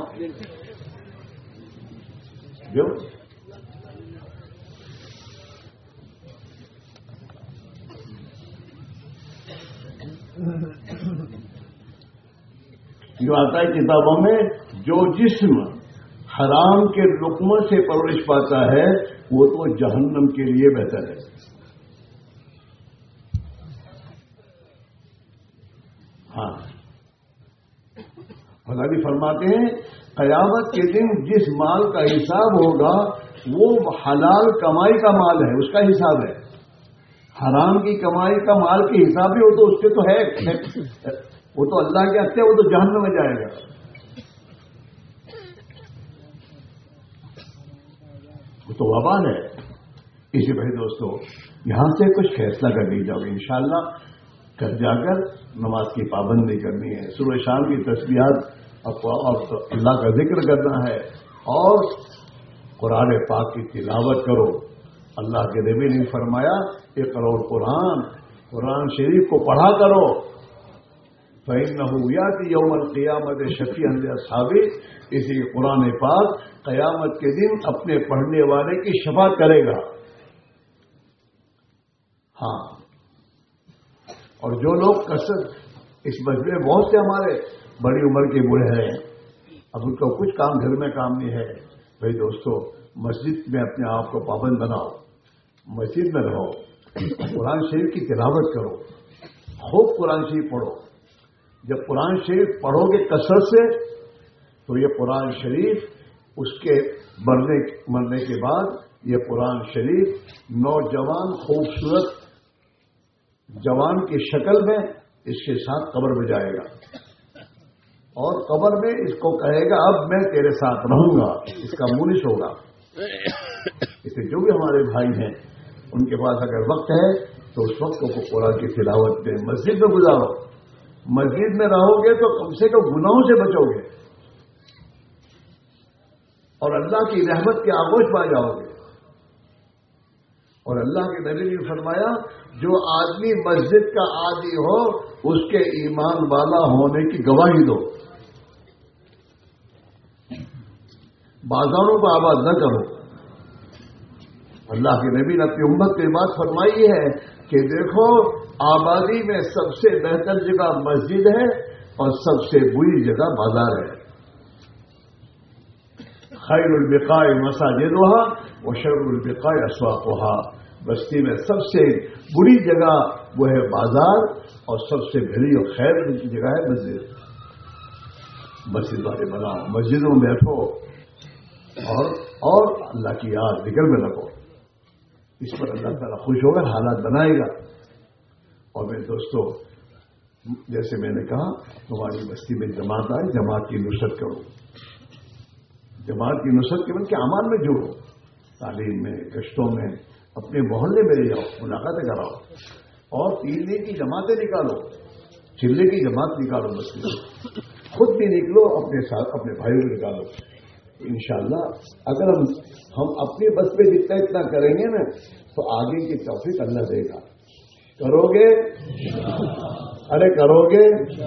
جو جو آتا ہے کتابوں میں, جو جسم حرام کے لقموں سے پرورش پاتا ہے وہ تو جہنم کے لیے بہتر ہے. ہاں, خدا بھی فرماتے ہیں قیامت کے دن جس مال کا حساب ہوگا وہ حلال کمائی کا مال ہے, اس کا حساب ہے. حرام کی کمائی کا مال کے حساب بھی ہو تو اس کے تو ہے, وہ تو اللہ کے ہاتھ ہے, وہ تو جہنم میں جائے گا. وہ تو وبال ہے. اسی بھائی دوستو, یہاں سے کچھ فیصلہ کر لی جاؤ گے انشاءاللہ. کر جا کر نماز کی پابندی کرنی ہے, صبح شام کی تسبیحات اور اللہ کا ذکر کرنا ہے, اور قرآن پاک کی تلاوت کرو. اللہ کے نبی نے فرمایا اقرؤ القرآن, قرآن شریف کو پڑھا کرو. فإنه یأتی یوم القیامت شفیعا لأصحابہ, اسی قرآن پاک قیامت کے دن اپنے پڑھنے والے کی شفاعت کرے گا. ہاں, اور جو لوگ کثرت, اس مجمع میں بہت سے ہمارے بڑی عمر کے بوڑھے ہیں, اب ان کو کچھ کام گھر میں کام نہیں ہے. بھائی دوستو, مسجد میں اپنے آپ کو پابند بناؤ, مسجد میں رہو, قرآن شریف کی تلاوت کرو, خوب قرآن شریف پڑھو. جب قرآن شریف پڑھو گے کثرت سے تو یہ قرآن شریف اس کے مرنے مرنے کے بعد یہ قرآن شریف نوجوان خوبصورت جوان کی شکل میں اس کے ساتھ قبر میں جائے گا, اور قبر میں اس کو کہے گا اب میں تیرے ساتھ رہوں گا, اس کا مونس ہوگا. اس سے جو بھی ہمارے بھائی ہیں ان کے پاس اگر وقت ہے تو اس وقت کو قرآن کی تلاوت میں مسجد میں گزارو. مسجد میں رہو گے تو کم سے کم گناہوں سے بچو گے اور اللہ کی رحمت کے آغوش پا جاؤ گے. اور اللہ کے نبی نے فرمایا جو آدمی مسجد کا عادی ہو اس کے ایمان والا ہونے کی گواہی دو. بازاروں کو آباد نہ کرو. اللہ کے نبی نے اپنی امت کو یہ بات فرمائی ہے کہ دیکھو آبادی میں سب سے بہتر جگہ مسجد ہے اور سب سے بری جگہ بازار ہے. خیر البقاء مساجدها وشر البقاء اسواقها. بستی میں سب سے بری جگہ وہ ہے بازار اور سب سے بھلی اور خیر کی جگہ ہے مسجد. مسجد والے بناؤ, مسجدوں میں بیٹھو اور اور اللہ کی یاد ذکر میں لگو. اس پر اللہ تعالیٰ خوش ہوگا, حالات بنائے گا. اور میرے دوستو, جیسے میں نے کہا تمہاری بستی میں جماعت آئے, جماعت کی نصرت کرو. جماعت کی نصرت کے بن کے اعمال میں جوڑو. تعلیم میں, گشتوں میں, اپنے محلے میں لے جاؤ, ملاقاتیں کراؤ اور تین دن کی جماعتیں نکالو, چلے کی جماعت نکالو. بستی میں خود بھی نکلو, اپنے ساتھ اپنے بھائیوں کو نکالو. انشاءاللہ اگر ہم ہم اپنی بس پہ جتنا اتنا کریں گے نا تو آگے کی توفیق اللہ دے گا. کرو گے؟ ارے کرو گے؟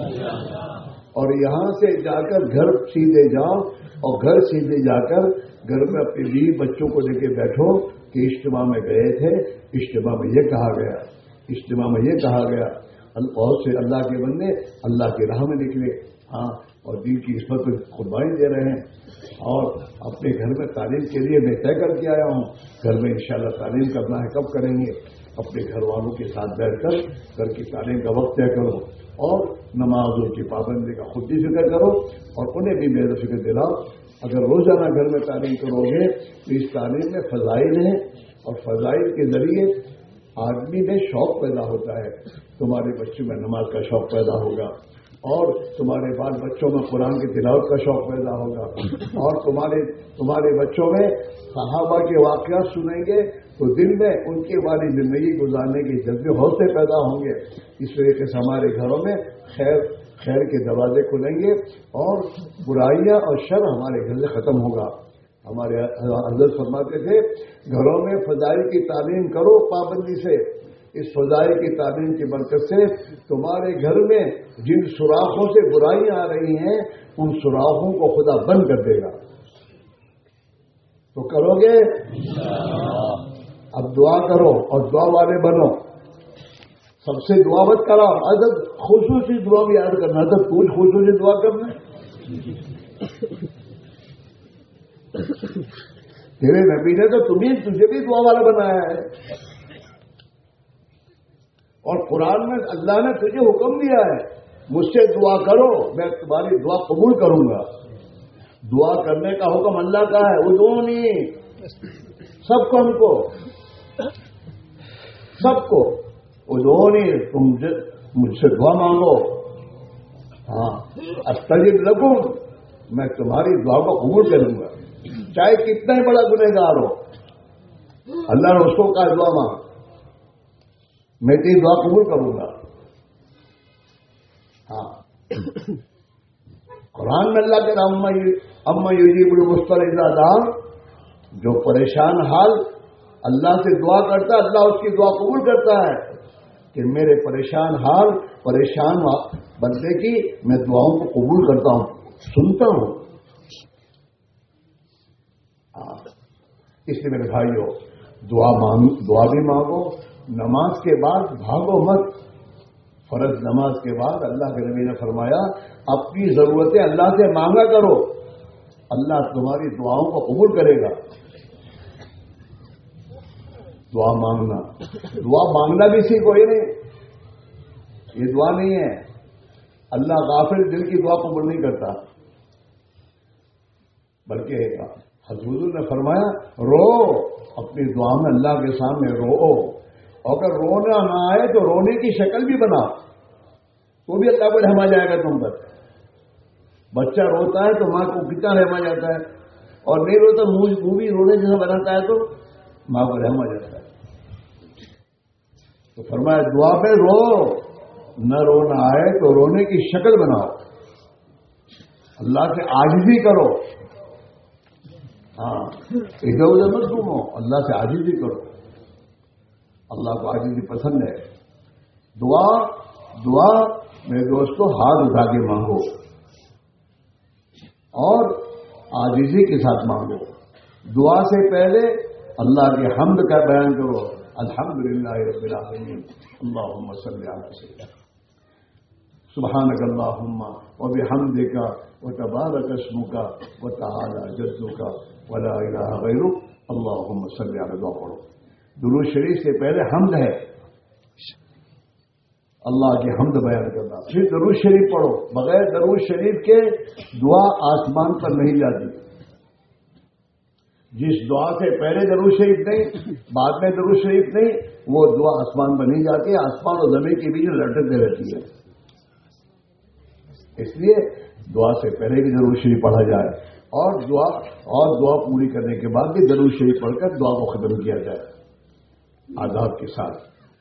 اور یہاں سے جا کر گھر سیدھے جاؤ اور گھر سیدھے جا کر گھر میں اپنے بیوی بچوں کو لے کے بیٹھو کہ اجتماع میں گئے تھے, اجتماع میں یہ کہا گیا, اجتماع میں یہ کہا گیا. بہت سے اللہ کے بندے اللہ کی راہ میں نکلے, ہاں, اور دین کی عصمت کو قربانی دے رہے ہیں. اور اپنے گھر میں تعلیم کے لیے میں طے کر کے آیا ہوں, گھر میں انشاءاللہ تعلیم کرنا ہے. کب کریں گے؟ اپنے گھر والوں کے ساتھ بیٹھ کر گھر کی تعلیم کا وقت طے کرو اور نمازوں کی پابندی کا خود بھی فکر کرو اور انہیں بھی میرے فکر دلاؤ. اگر روزانہ گھر میں تعلیم کرو گے تو اس تعلیم میں فضائل ہیں اور فضائل کے ذریعے آدمی میں شوق پیدا ہوتا ہے. تمہارے بچوں میں نماز کا شوق پیدا ہوگا اور تمہارے بال بچوں میں قرآن کی تلاوت کا شوق پیدا ہوگا اور تمہارے تمہارے بچوں میں صحابہ کے واقعات سنیں گے تو دل میں ان کی والی زندگی گزارنے کے جذبے حوصلے پیدا ہوں گے. اس طریقے سے ہمارے گھروں میں خیر خیر کے دروازے کھلیں گے اور برائیاں اور شر ہمارے گھر سے ختم ہوگا. ہمارے حضرت فرماتے تھے گھروں میں فضائل کی تعلیم کرو پابندی سے. اس فضائل کی تعلیم کی برکت سے تمہارے گھر میں جن سوراخوں سے برائیاں آ رہی ہیں ان سوراخوں کو خدا بند کر دے گا. تو کرو گے؟ اب دعا کرو اور دعا والے بنو. سب سے دعا مت کرو, حضرت خصوصی دعا بھی یاد کرنا. حضرت کچھ خصوصی دعا کرنا, تیرے نبی نے تو تمہیں تجھے بھی دعا والا بنایا ہے اور قرآن میں اللہ نے تجھے حکم دیا ہے مجھ سے دعا کرو میں تمہاری دعا قبول کروں گا. دعا کرنے کا حکم اللہ کا ہے. ادعونی, سب کو, ہم کو سب کو ادعونی, تم مجھ سے دعا مانگو. ہاں, استجب لکم, میں تمہاری دعا کو قبول کروں گا چاہے کتنا ہی بڑا گنہگار ہو. اللہ نے اس کو کہا دعا مانگ, میں تیری دعا قبول کروں گا. ہاں, قرآن میں اللہ کے نام اما یجیب المضطر اذا دعا, جو پریشان حال اللہ سے دعا کرتا ہے اللہ اس کی دعا قبول کرتا ہے کہ میرے پریشان حال پریشان بندے کی میں دعاؤں کو قبول کرتا ہوں, سنتا ہوں. ہاں, اس لیے میرے بھائیو دعا مانگ دعا بھی مانگو. نماز کے بعد بھاگو مت. فرض نماز کے بعد اللہ کے نبی نے فرمایا اپنی ضرورتیں اللہ سے مانگا کرو, اللہ تمہاری دعاؤں کو قبول کرے گا. دعا مانگنا, دعا مانگنا بھی سیکھو. یہ نہیں, یہ دعا نہیں ہے. اللہ غافل دل کی دعا قبول نہیں کرتا, بلکہ حضور نے فرمایا رو, اپنی دعا میں اللہ کے سامنے رو. اگر رونا نہ آئے تو رونے کی شکل بھی بنا, تو بھی اللہ کو رحما جائے گا تم پر. بچہ روتا ہے تو ماں کو کتنا رحما جاتا ہے, اور نہیں روتا منہ بھی رونے جیسا بناتا ہے تو ماں کو رحما جاتا ہے. تو فرمایا دعا میں رو, نہ رونا آئے تو رونے کی شکل بناؤ, اللہ سے عاجزی کرو. ہاں, ادھر ادھر مت گھومو, اللہ سے عاجزی کرو. اللہ کو عاجزی پسند ہے. دعا دعا میرے دوستوں ہاتھ اٹھا کے مانگو اور आजिज़ी के साथ मांगो। दुआ से पहले अल्लाह के हम्द का बयान करो, अल्हम्दुलिल्लाहि रब्बिल आलमीन, अल्लाहुम्मा सल्लि अला सय्यिदिना सुब्हानक अल्लाहुम्मा व बिहम्दिका व तबारक अस्मुका व तआला जद्दुका व ला इलाहा गैरुक, अल्लाहुम्मा सल्लि अला। दुआ पढ़ो। दुरूद शरीफ से पहले हम्द है, अल्लाह की हम्द बयान करना, फिर दरूद शरीफ पढ़ो। बगैर दरूद शरीफ के दुआ आसमान पर नहीं जाती। जिस दुआ से पहले दरूद शरीफ नहीं, बाद में दरूद शरीफ नहीं, वो दुआ आसमान पर नहीं जाती, आसमान और जमीन के बीच में लटकते रहती है। इसलिए दुआ से पहले भी दरूद शरीफ पढ़ा जाए और दुआ और दुआ पूरी करने के बाद भी दरूद शरीफ पढ़कर दुआ को खत्म किया जाए आदाब के साथ।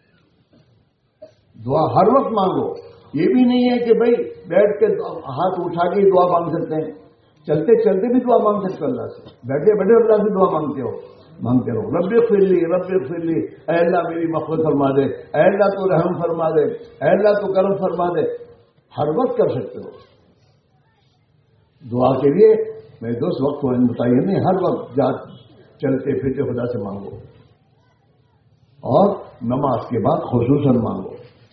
दुआ हर वक्त मांगो। ये भी नहीं है कि भाई बैठ के हाथ उठा के दुआ मांग सकते हैं, चलते चलते भी दुआ मांग सकते हो अल्लाह से, बैठे बैठे अल्लाह से दुआ मांगते हो मांगते रहो। रब्बे फिरली रब्बे फिरली, ऐ अल्लाह मेरी मग़फ़िरत फरमा दे, ऐ अल्लाह तू रहम फरमा दे, ऐ अल्लाह तू करम फरमा दे। हर वक्त कर सकते हो दुआ के लिए। मेरे दोस्त वक्त बताइए नहीं, हर वक्त जा चलते फिरते खुदा से मांगो और नमाज के बाद खुसूसन मांगो।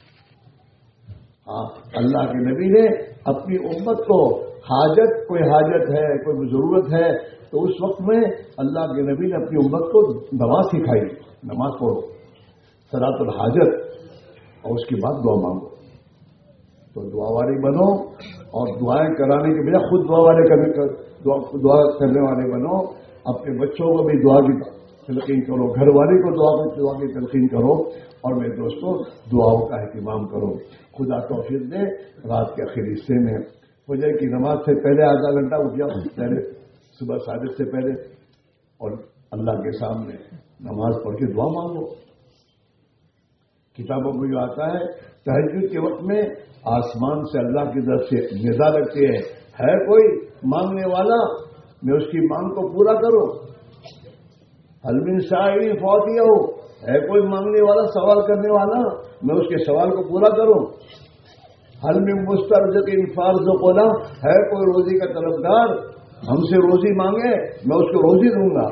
हाँ, अल्लाह के नबी ने अपनी उम्मत को हाजत, कोई हाजत है, कोई जरूरत है, तो उस वक्त में अल्लाह के नबी ने अपनी उम्मत को नमाज सिखाई, नमाज पढ़ो, सलातुल हाजत, और उसके बाद दुआ मांगो। तो दुआ वाले बनो और दुआएं कराने के बजाय खुद दुआ वाले करने कर, दुआ, दुआ करने वाले बनो। अपने बच्चों को भी दुआ की तलकीन करो, घर वाले को दुआ दुआ की तलकीन करो, और मेरे दोस्तों दुआओं का एहतमाम करो। खुदा तौफीक दे, रात के आखिरी हिस्से में फजर की नमाज से पहले आधा घंटा उठ जाओ, पहले सुबह सादिक से पहले, और अल्लाह के सामने नमाज पढ़ के दुआ मांगो। किताबों में जो आता है तहज्जुद के वक्त में आसमान से अल्लाह की तरफ से निदा लगती है, है कोई मांगने वाला, मैं उसकी मांग को पूरा करूं। हलमिन शाइरी फौतिया हो, है कोई मांगने वाला, सवाल करने वाला, मैं उसके सवाल को पूरा करूं। हलमिन मुस्तरज़क़िन फारज़ुक़ुना, है कोई रोजी का तलबगार, हमसे रोजी मांगे, मैं उसको रोजी दूंगा।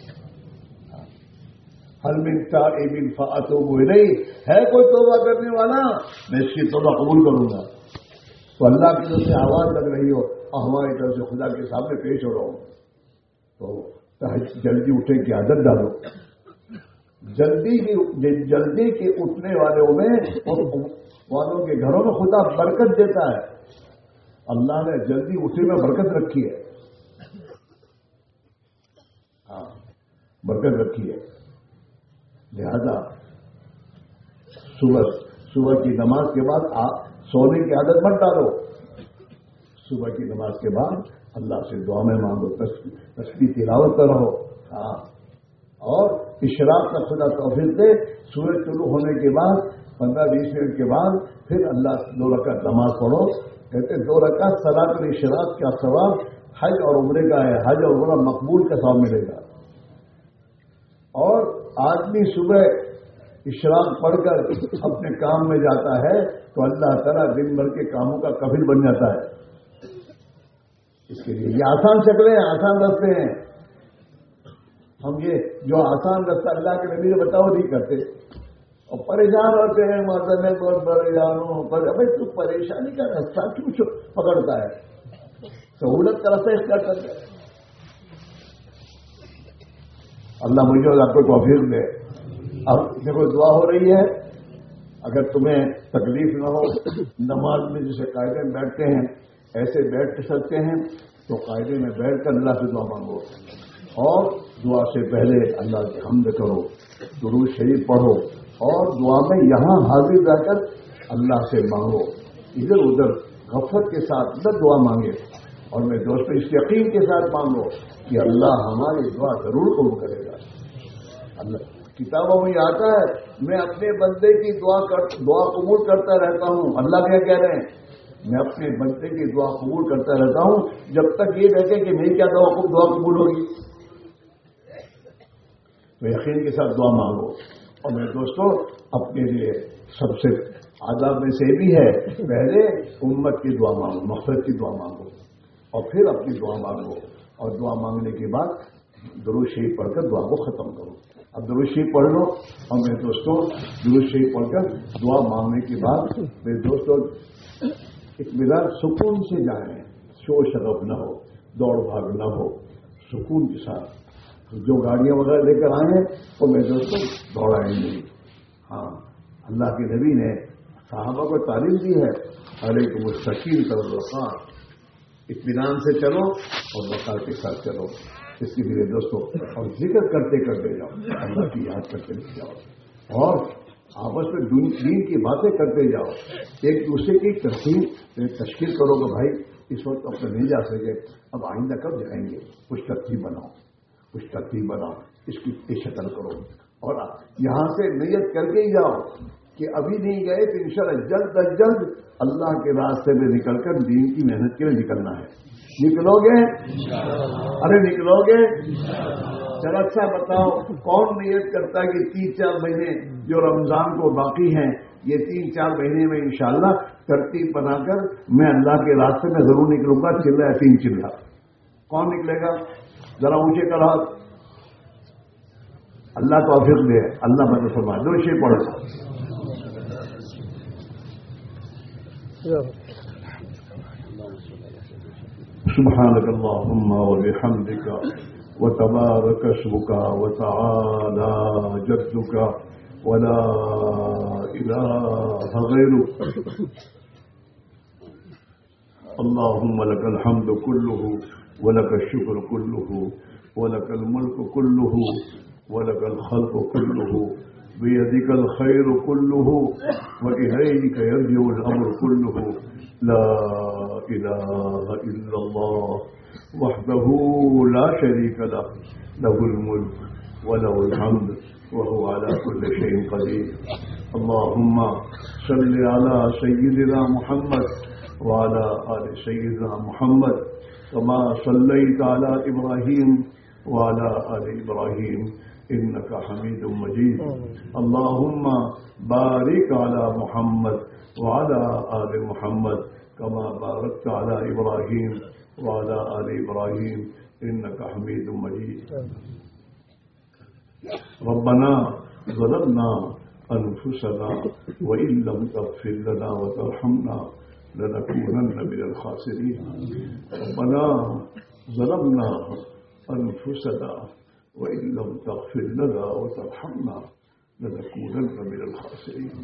हलमिन ताइबिन फ़अतूबु इलैहि, है कोई तौबा करने वाला, मैं इसकी तौबा कबूल करूंगा। तो अल्लाह की तरफ से आवाज लग रही हो और हमारी तरफ से खुदा के सामने पेश हो रहा हो, तो जल्दी उठने की आदत डालो। जल्दी की जल्दी के उठने वालों में वालों के घरों में खुदा बरकत देता है। अल्लाह ने जल्दी उठने में बरकत रखी है, हाँ बरकत रखी है। लिहाजा सुबह सुबह की नमाज के बाद आप सोने की आदत मत डालो। सुबह की नमाज के बाद अल्लाह से दुआ में मांगो, तस्बीह तिलावत करो। हाँ, और इशराक का खुदा तौफीक दे, सूरज शुरू होने के बाद पंद्रह बीस मिनट के बाद फिर अल्लाह दो रकात नमाज पढ़ो। कहते दो रकात सलातुल इशराक का सवाब हज और उम्रे का है, हज और उम्रा मकबूल का सवाब मिलेगा। और आदमी सुबह इशराक पढ़कर अपने काम में जाता है तो अल्लाह ताला दिन भर के कामों का कफील बन जाता है। इसके लिए ये आसान शक्लें हैं, आसान रास्ते हैं। हम ये जो आसान रास्ता अल्लाह के नबी ने बताओ नहीं करते और परेशान होते हैं, माता मैं बहुत परेशान हूं। पर अबे तू परेशानी का रास्ता क्यों पकड़ता है? सहूलत का रास्ता इख्तियार कर दे। अल्लाह मुझे और आपको तौफीक दे। अब देखो दुआ हो रही है, अगर तुम्हें तकलीफ न हो, नमाज में जैसे कायदे में बैठते हैं ऐसे बैठ सकते हैं तो कायदे में बैठकर अल्लाह से दुआ मांगो, और दुआ से पहले अल्लाह की हम्द करो, दुरूद शरीफ पढ़ो, और दुआ में यहां हाजिर रहकर अल्लाह से मांगो। इधर उधर गफलत के साथ न दुआ मांगे, और मेरे दोस्तों इस यकीन के साथ मांगो कि अल्लाह हमारी दुआ जरूर कबूल करेगा। अल्लाह किताबों में आता है, मैं अपने बंदे की दुआ कर दुआ कबूल करता रहता हूं। अल्लाह क्या कह रहे हैं? मैं अपने बंदे की दुआ कबूल करता रहता हूं जब तक ये देखे कि मेरी क्या दुआ दुआ कबूल होगी। तो यकीन के साथ दुआ मांगो। और मेरे दोस्तों अपने लिए सबसे आदाब में से भी है, पहले उम्मत की दुआ मांगो, मग़फ़िरत की दुआ मांगो, और फिर अपनी दुआ मांगो, اور دعا مانگنے کے بعد درود شریف پڑھ کر دعا کو ختم کرو. اب درود شریف پڑھ لو اور میرے دوستوں درود شریف پڑھ کر دعا مانگنے کے بعد میرے دوستوں اطمینان سکون سے جائیں, شور شراب نہ ہو, دوڑ بھاگ نہ ہو, سکون کے ساتھ. جو گاڑیاں وغیرہ لے کر آئے وہ میرے دوستوں دوڑائیں نہیں. ہاں اللہ کے نبی نے صحابہ کو تعلیم دی ہے, علیکم السکین والوقار, اطمینان سے چلو اور وقار کے ساتھ چلو. اس کے لیے دوستوں اور ذکر کرتے کرتے جاؤ, اللہ کی یاد کرتے جاؤ اور آپس میں دین کی باتیں کرتے جاؤ. ایک دوسرے کی ترتیب تشکیل کرو گے بھائی اس وقت اب نہیں جا سکے, اب آئندہ کب جائیں گے, کچھ ترتیب بناؤ, کچھ ترتیب بناؤ, اس کی شکل کرو اور یہاں سے نیت کر کے ہی جاؤ کہ ابھی نہیں گئے تو انشاءاللہ جلد از جلد اللہ کے راستے میں نکل کر دین کی محنت کے لیے نکلنا ہے. نکلو گے؟ ارے نکلو گے؟ ذرا اچھا بتاؤ کون نیت کرتا ہے کہ تین چار مہینے جو رمضان کو باقی ہیں یہ تین چار مہینے میں انشاءاللہ ترتیب بنا کر میں اللہ کے راستے میں ضرور نکلوں گا, چلا ہے تین چلا, کون نکلے گا؟ ذرا اونچے کرا, اللہ توفیق دے, اللہ مدد فرمائے. دو شے پڑھو. سبحانك اللهم وبحمدك وتبارك اسمك وتعالى جدك ولا إله غيرك. اللهم لك الحمد كله ولك الشكر كله ولك الملك كله ولك الخلق كله بيدك الخير كله وإليك يرجع الأمر كله. لا إله إلا الله وحده لا شريك له, له الملك وله الحمد وهو على كل شيء قدير. اللهم صل على سيدنا محمد وعلى آل سيدنا محمد كما صليت على إبراهيم وعلى آل إبراهيم إنك حميد مجيد. اللهم بارك على محمد وعلى آل محمد كما باركت على إبراهيم وعلى آل إبراهيم إنك حميد مجيد. ربنا ظلمنا أنفسنا وإن لم تغفر لنا وترحمنا لنكونن من الخاسرين. ربنا ظلمنا أنفسنا وإن لم تغفر لنا وترحمنا لنكونن من الخاسرين.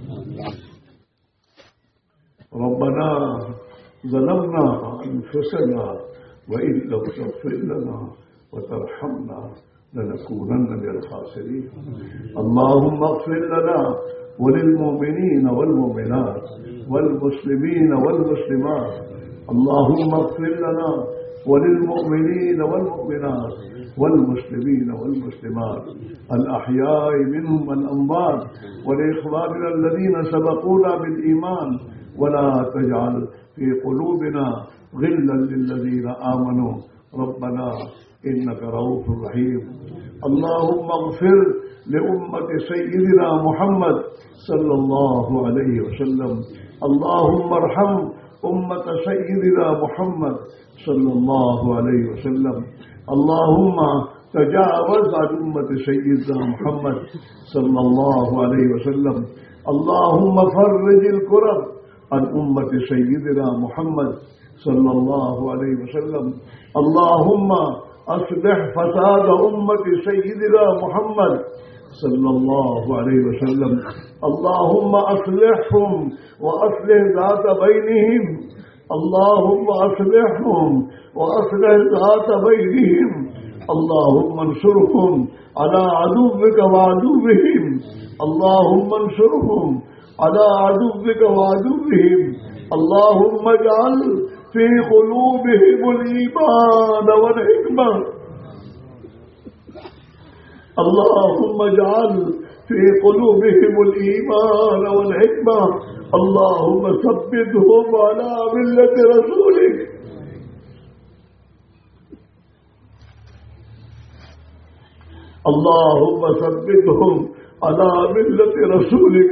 ربنا ظلمنا أنفسنا وإن لم تغفر لنا وترحمنا لنكونن من الخاسرين. اللهم اغفر لنا وللمؤمنين والمؤمنات والمسلمين والمسلمات. اللهم اغفر لنا وللمؤمنين والمؤمنات والمسلمين والمسلمات الأحياء منهم والأموات ولإخواننا الذين سبقونا بالإيمان ولا تجعل في قلوبنا غلا للذين آمنوا ربنا إنك رؤوف رحيم. اللهم اغفر لأمة سيدنا محمد صلى الله عليه وسلم. اللهم ارحم أمة سيدنا محمد صلى الله عليه وسلم. اللهم تجاوز عن أمة سيدنا محمد صلى الله عليه وسلم. اللهم فرج الكرب عن أمة سيدنا محمد صلى الله عليه وسلم. اللهم أصلح فساد أمة سيدنا محمد صلى الله عليه وسلم. اللهم أصلحهم وأصلح ذات بينهم. اللهم أصلحهم وأصلح ذات بينهم. اللهم انصرهم على عدوك وعدوهم. اللهم انصرهم على عدوك وعدوهم. اللهم اجعل في قلوبهم الإيمان والحكمة. اللهم اجعل في قلوبهم الإيمان والحكمة. اللهم ثبتهم على ملة رسولك. اللهم ثبتهم على ملة رسولك.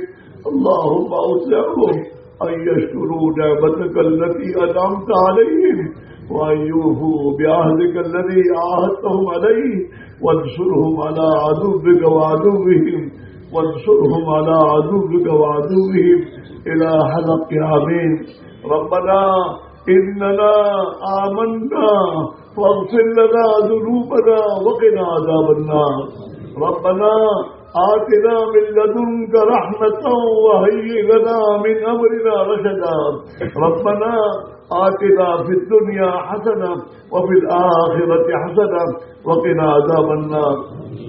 اللهم أوسعهم أن يشكروا نعمتك التي أنعمت عليهم وأن يوفوا بعهدك الذي عاهدتهم عليه وانصرهم على عدوك وعدوهم وانصرهم على عدوك وعدوهم إلى حلق آمين. ربنا إننا آمنا فاغفر لنا ذنوبنا وقنا عذاب النار. ربنا آتنا من لدنك رحمة وهيئ لنا من أمرنا رشدا. ربنا آتنا في الدنيا حسنة وفي الآخرة حسنة وقنا عذاب النار.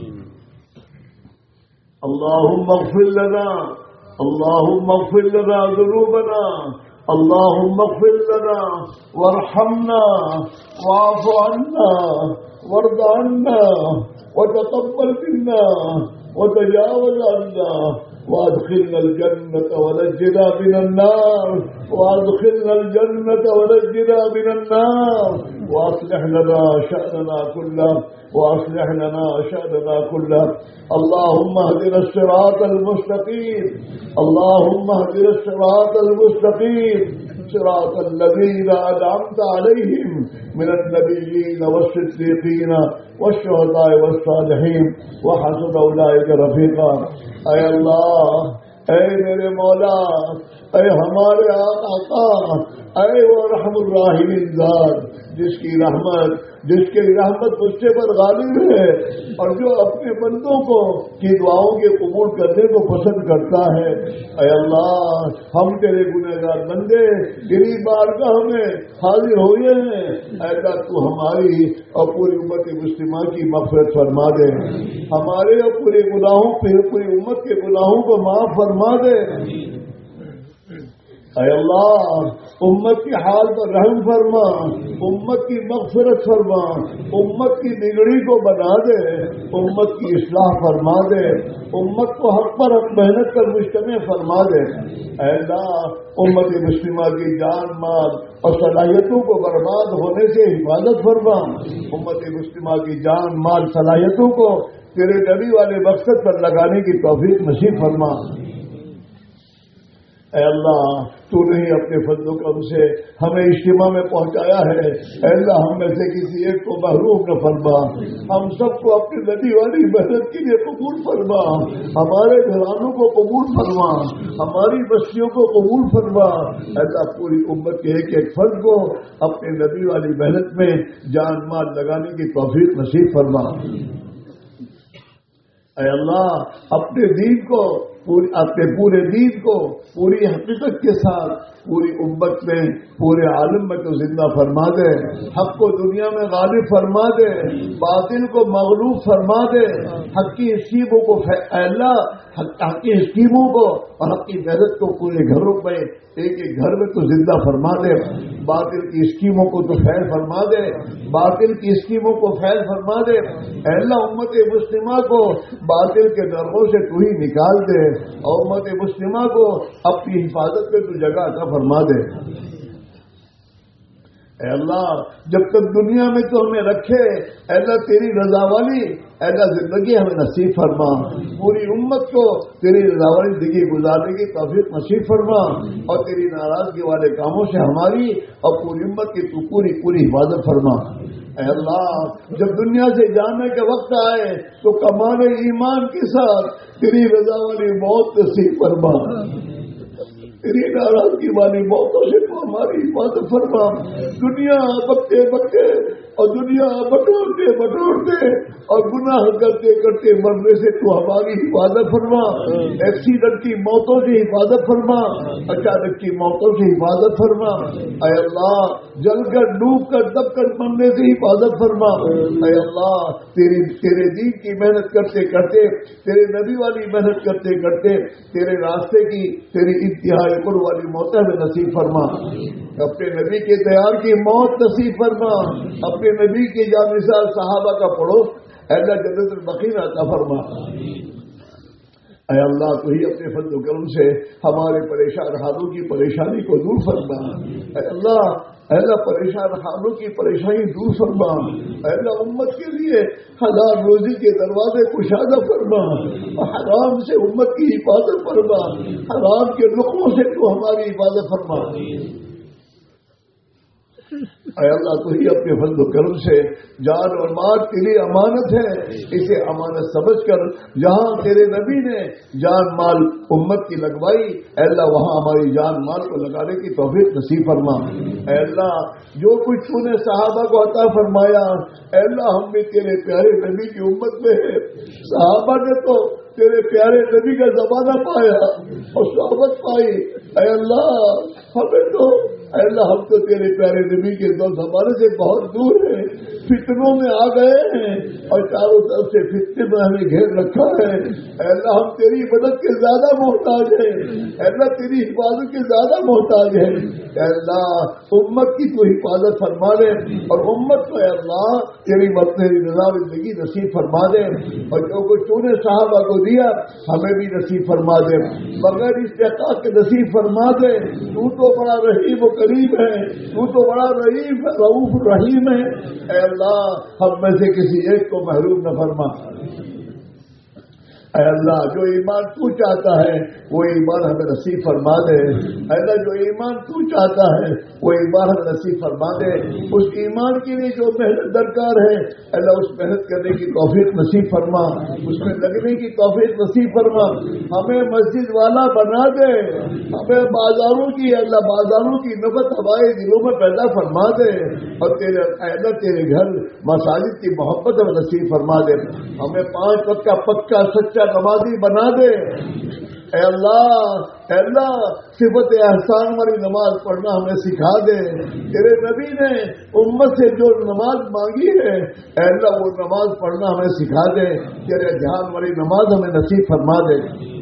اللهم اغفر لنا اللهم اغفر لنا ذنوبنا اللهم اغفر لنا وارحمنا واعف عنا وارض عنا وتقبل منا وتجاوز عنا وادخلنا الجنة ونجنا من النار وادخلنا الجنة ونجنا من النار واصلح لنا شأننا كله واصلح لنا شأننا كله. اللهم اهدنا الصراط المستقيم اللهم اهدنا الصراط المستقيم صراط الذين أنعمت عليهم من النبيين والصديقين والشهداء والصالحين وحسن أولئك رفيقا. اے اللہ، اے میرے مولا، اے ہمارے آقا، اے وہ رحم الراحمین ذات جس کی رحمت جس کی رحمت مجھے پر غالب ہے اور جو اپنے بندوں کو کی دعاؤں کے قبول کرنے کو پسند کرتا ہے. اے اللہ، ہم تیرے گنہگار بندے تیری بارگاہ میں حاضر ہوئے ہیں. اے اللہ، تو ہماری اور پوری امت مسلمہ کی مغفرت فرما دے، ہمارے اور پورے گناہوں پہ پوری امت کے گناہوں کو معاف فرما دے. اے اللہ، امت کی حال پر رحم فرما، امت کی مغفرت فرما، امت کی بگڑی کو بنا دے، امت کی اصلاح فرما دے، امت کو حق پر حق محنت کر مجتمع فرما دے. اے اللہ، امت مسلمہ کی جان مال اور صلاحیتوں کو برباد ہونے سے حفاظت فرما، امت مسلمہ کی جان مال صلاحیتوں کو تیرے نبی والے مقصد پر لگانے کی توفیق نصیب فرما. اے اللہ، تو نے ہی اپنے فضل و کرم سے ہمیں اجتماع میں پہنچایا ہے. اے اللہ، ہم میں سے کسی ایک کو محروم نہ فرما، ہم سب کو اپنی نبی والی محنت کے لیے قبول فرما، ہمارے گھرانوں کو قبول فرما، ہماری بستیوں کو قبول فرما. اے اللہ، پوری امت کے ایک ایک فرد کو اپنے نبی والی محنت میں جان مال لگانے کی توفیق نصیب فرما. اے اللہ، اپنے دین کو پوری اپنے پورے دین کو پوری حقیقت کے ساتھ پوری امت میں پورے عالم میں تو زندہ فرما دے، حق کو دنیا میں غالب فرما دے، باطل کو مغلوب فرما دے، حق کی اسکیموں کو اے اللہ حق کی اسکیموں کو اور حق کی محنت کو پورے گھروں میں ایک ایک گھر میں تو زندہ فرما دے، باطل کی اسکیموں کو تو فیل فرما دے، باطل کی اسکیموں کو فیل فرما دے. اے اللہ، امت مسلمہ کو باطل کے درغوں سے تو ہی نکال دے اور امت مسلمہ کو اپنی حفاظت میں تو جگہ عطا فرما دے. اے اللہ، جب تک دنیا میں تو ہمیں رکھے، اے اللہ تیری رضا والی اے اللہ زندگی ہمیں نصیب فرما، پوری امت کو تیری رضا والی زندگی گزارنے کی توفیق نصیب فرما اور تیری ناراضگی والے کاموں سے ہماری اور پوری امت کی تو پوری پوری حفاظت فرما. اے اللہ، جب دنیا سے جانے کا وقت آئے تو کمال ایمان کے ساتھ تیری رضا والی موت نصیب فرما، تیری ناراضگی والی موتوں سے تو ہماری حفاظت فرما. دنیا بکتے بکتے اور دنیا بٹورتے بٹورتے اور گناہ کرتے کرتے مرنے سے تو ہماری حفاظت فرما. ایکسیڈنٹ کی موتوں سے حفاظت فرما، اچانک کی موتوں سے حفاظت فرما. اے اللہ، جل کر ڈوب کر دب کر مرنے سے حفاظت فرما. اے اللہ، تیری تیرے دین کی محنت کرتے کرتے، تیرے نبی والی محنت کرتے کرتے تیرے راستے کی تیری انتہائی قرب والی موت میں نصیب فرما. اپنے نبی کے تیار کی موت نصیب فرما، اپنے نبی کی جانثال صحابہ کا پڑوس اے اللہ جنت البقیع عطا فرما. اے اللہ، تو ہی اپنے فضل و کرم سے ہمارے پریشان حالوں کی پریشانی کو دور فرما. اے اللہ اے اللہ پریشان حالوں کی پریشانی دور فرما. اے اللہ، امت کے لیے حلال روزی کے دروازے کشادہ فرما، حرام سے امت کی حفاظت فرما، حرام کے لقموں سے تو ہماری حفاظت فرما. اے اللہ تو ہی اپنے فضل و کرم سے جان اور مال تیری امانت ہے، اسے امانت سمجھ کر جہاں تیرے نبی نے جان مال امت کی لگوائی، اے اللہ وہاں ہماری جان مال کو لگانے کی توفیق نصیب فرما۔ اے اللہ جو کچھ تو نے صحابہ کو عطا فرمایا، اے اللہ ہم بھی تیرے پیارے نبی کی امت میں ہے، صحابہ نے تو تیرے پیارے نبی کا زمانہ پایا اور صحبت پائی، اے اللہ ہمیں تو اے اللہ ہم تو تیرے پیارے نبی کے دو زمانے سے بہت دور ہیں، فتنوں میں آ گئے ہیں اور چاروں طرف سے فتنے میں ہمیں گھیر رکھا ہے، اے اللہ ہم تیری مدد کے زیادہ محتاج ہیں، اے اللہ تیری حفاظت کے زیادہ محتاج ہیں، اے اللہ امت کی تو حفاظت فرما دے اور امت کو اے اللہ تیری تیری رضا زندگی نصیب فرما دے، اور جو کچھ تو نے صحابہ کو دیا ہمیں بھی نصیب فرما دے، بغیر استحقاق کے نصیب فرما دے، تو تو بڑا رحیم و قریب ہے، تو تو بڑا رحیم رؤوف رحیم ہے، اے اللہ ہم میں سے کسی ایک کو محروم نہ فرما۔ اے اللہ جو ایمان تو چاہتا ہے وہ ایمان ہمیں نصیب فرما دے، اے اللہ جو ایمان تو چاہتا ہے وہ ایمان ہمیں نصیب فرما دے، اس ایمان کے لیے جو محنت درکار ہے اے اللہ اس محنت کرنے کی توفیق نصیب فرما، اس میں لگنے کی توفیق نصیب فرما، ہمیں مسجد والا بنا دے، ہمیں بازاروں کی اے اللہ بازاروں کی نفرت ہمارے دلوں میں پیدا فرما دے، اور تیرے اے اللہ تیرے گھر مساجد کی محبت ہمیں نصیب فرما دے، ہمیں پانچ وقت کا پکا سچا نمازی بنا دے، اے اللہ اے اللہ صفت احسان والی نماز پڑھنا ہمیں سکھا دے، تیرے نبی نے امت سے جو نماز مانگی ہے اے اللہ وہ نماز پڑھنا ہمیں سکھا دے، تیرے دھیان والی نماز ہمیں نصیب فرما دے،